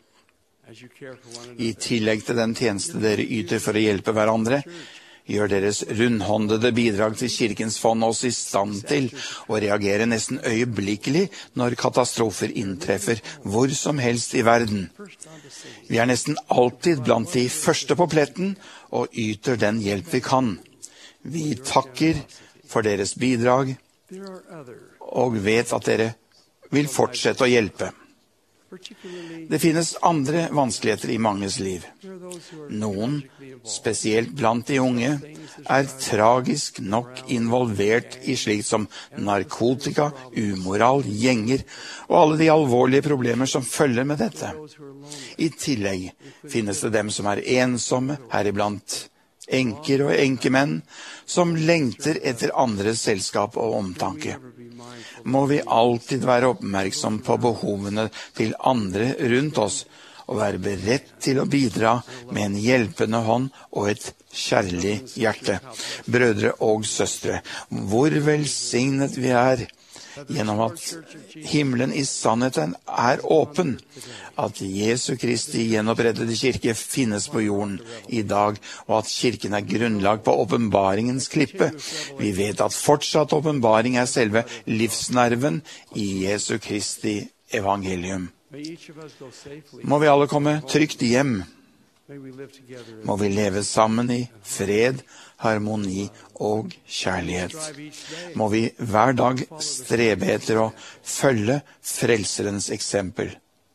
I tillegg til den tjeneste dere yter for å hjelpe hverandre, gjør deres rundhåndede bidrag til kirkens fond oss i stand til å reagere nesten øyeblikkelig når katastrofer inntreffer hvor som helst i verden. Vi er nesten alltid blant de første på pletten og yter den hjelp vi kan. Vi takker for deres bidrag og vet at dere vil fortsette å hjelpe. Det finnes andre vanskeligheter i manges liv. Noen, spesielt blant de unge, er tragisk nok involvert i slikt som narkotika, umoral, gjenger og alle de alvorlige problemer som følger med dette. I tillegg finnes det dem som er ensomme, heriblant enker og enkemenn, som lengter etter andres selskap og omtanke. Må vi alltid være oppmerksom på behovene til andre rundt oss, og være beredt til å bidra med en hjelpende hånd og et kjærlig hjerte. Brødre og søstre, hvor velsignet vi er gjennom at himmelen i sannheten er åpen, at Jesu Kristi gjenopprettede kirke finnes på jorden i dag, og at kirken er grunnlag på åpenbaringens klippe. Vi vet at fortsatt åpenbaring er selve livsnerven i Jesu Kristi evangelium. Må vi alle komme trygt hjem. Må vi leve sammen i fred, harmoni og kjærlighet. Må vi hver dag strebe etter å følge Frelserens eksempel.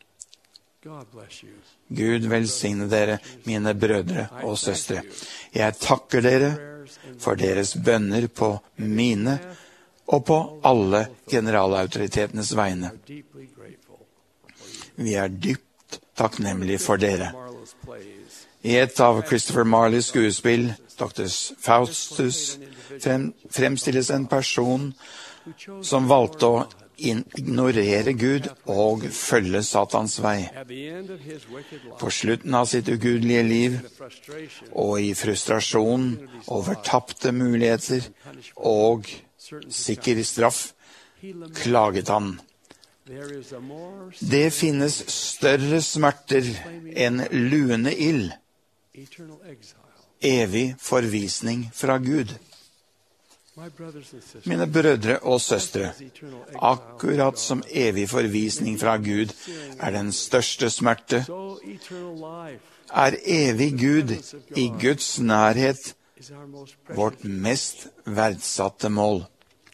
Gud velsigne dere, mine brødre og søstre. Jeg takker dere for deres bønner på mine og på alle generalautoritetenes vegne. Vi er dypt takknemlige for dere. I et av Christopher Marleys skuespill, Dr. Faustus, fremstilles en person som valgte å ignorere Gud og følge Satans vei. På slutten av sitt ugudelige liv, og i frustrasjon over tapte muligheter og sikker straff, klaget han. Det finnes større smerter enn luende ild. Evig forvisning fra Gud. Mine brødre og søstre, akkurat som evig forvisning fra Gud er den største smerte, er evig Gud i Guds nærhet vårt mest verdsatte mål.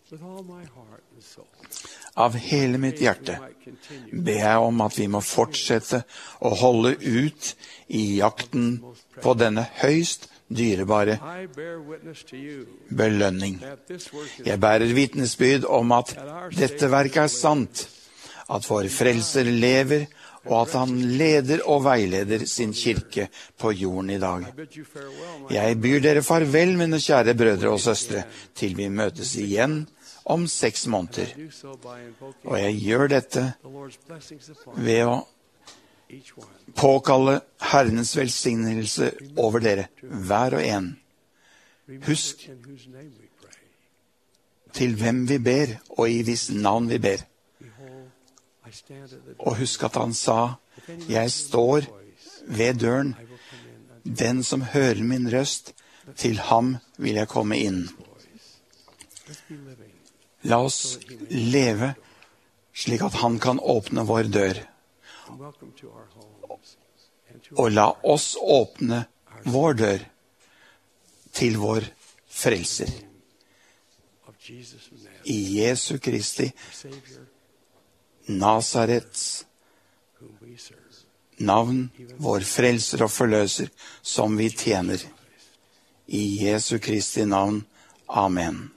Av hele mitt hjerte ber jeg om at vi må fortsette å holde ut i jakten på denne høyst dyrebare belønning. Jeg bærer vitnesbyrd om at dette verket er sant, at vår frelser lever, og at han leder og veileder sin kirke på jorden i dag. Jeg byr dere farvel, mine kjære brødre og søstre, til vi møtes igjen om 6 måneder. Og jeg gjør dette ved å påkalle Herrens velsignelse over dere, hver og en. Husk til hvem vi ber, og i hvis navn vi ber. Og husk at han sa, jeg står ved døren. Den som hører min røst, til ham vil jeg komme inn. La oss leve slik at han kan åpne vår dør. Og la oss åpne vår dør til vår frelser. I Jesu Kristi, Nazarets navn, vår frelser og forløser, som vi tjener. I Jesu Kristi navn. Amen.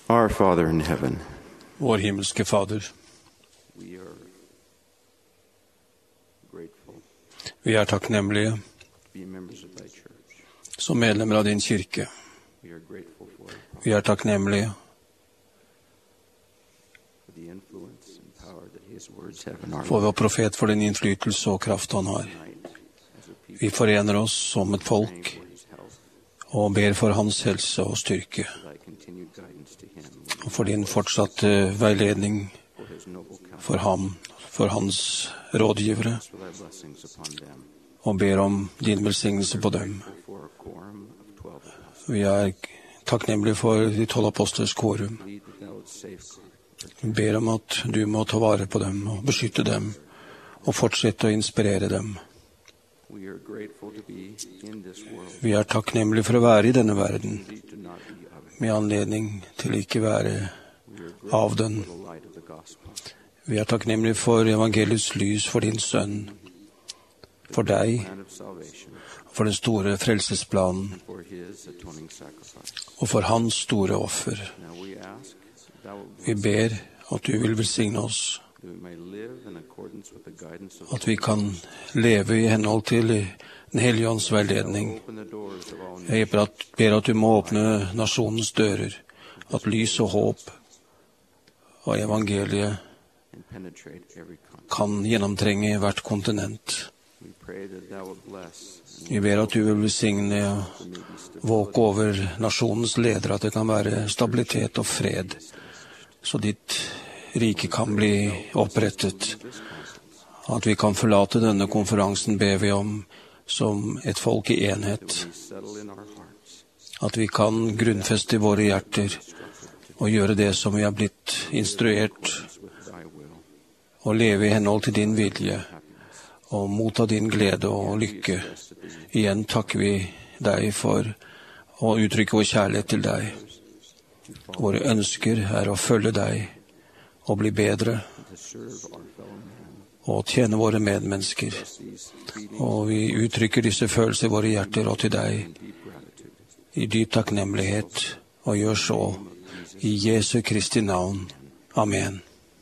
Our Father in heaven, Vår himmelske Fader, we are grateful vi er takknemlige to be members of thy church. som medlemmer av din kirke. We are grateful for Vi er takknemlige the influence and power that his words have in our for vår profet, for den innflytelse og kraft han har. night as a people Vi forener oss som et folk for his health, og ber for hans helse og styrke, thy continued guidance to him, og for din fortsatte veiledning for his noble counsel, for ham, for hans rådgivere, for thy blessings upon them, og ber om din velsignelse på dem. for a quorum of 12 apostles. Vi er takknemlige for de 12 apostlers korum. Lead that thou wouldst safeguard. Vi ber om at du må ta vare på dem og beskytte dem, og fortsette å inspirere dem. We are grateful to be in this world, Vi er takknemlige for å være i denne verden, indeed to not be of it. med anledning til ikke være We are av grateful den. for the light of the gospel, Vi er takknemlige for evangeliets lys, for din sønn, for deg, plan of salvation, for den store frelsesplanen, for his atoning sacrifice. og for hans store offer. Now we ask that thou Vi wilt ber at du vil velsigne oss, that we may live in accordance with the guidance of at vi kan leve i henhold til Den hellige ånds veiledning. open the doors of all Jeg ber at du må åpne nasjonens dører, at lys og håp og evangeliet and penetrate every continent. kan gjennomtrenge hvert kontinent. We pray that thou wilt bless and Vi ber at du vil velsigne og våke over nasjonens ledere, at det kan være stabilitet og fred, så ditt rike kan bli opprettet. At vi kan forlate denne konferansen, ber vi om, som et folk i enhet. we settle in our hearts At vi kan grunnfeste i våre hjerter og gjøre det som vi har blitt instruert, with thy will. og leve i henhold til din vilje, og motta din glede og lykke. Igjen takker vi deg for å uttrykke vår kjærlighet til deg. Våre ønsker er å følge deg og bli bedre To serve our fellow man, og tjene våre medmennesker. these feeding Og vi uttrykker disse følelser i våre hjerter og til deg deep gratitude. i dyp takknemlighet, og gjør så i Jesu Kristi navn. Amen.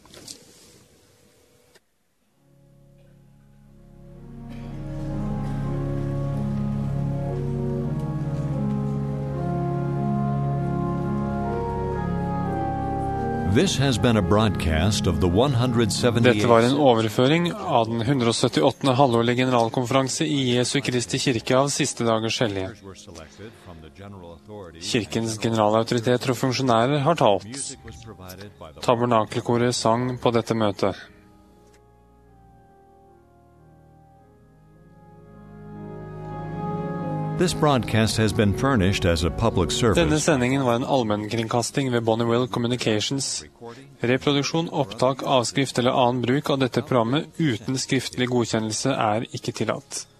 This has been a broadcast of the 178th. Dette var en overføring av den 178. halvårlige generalkonferanse i Jesu Kristi kirke av siste dagers hellige. Kirkens generalautoriteter og funksjonærer har talt. Tabernakelkoret sang på dette møtet. This broadcast has been furnished as a public Denne service. sendingen var en allmennkringkasting ved Bonneville Communications. Reproduksjon, opptak, avskrift eller annen bruk av dette programmet uten skriftlig godkjennelse er ikke tillatt.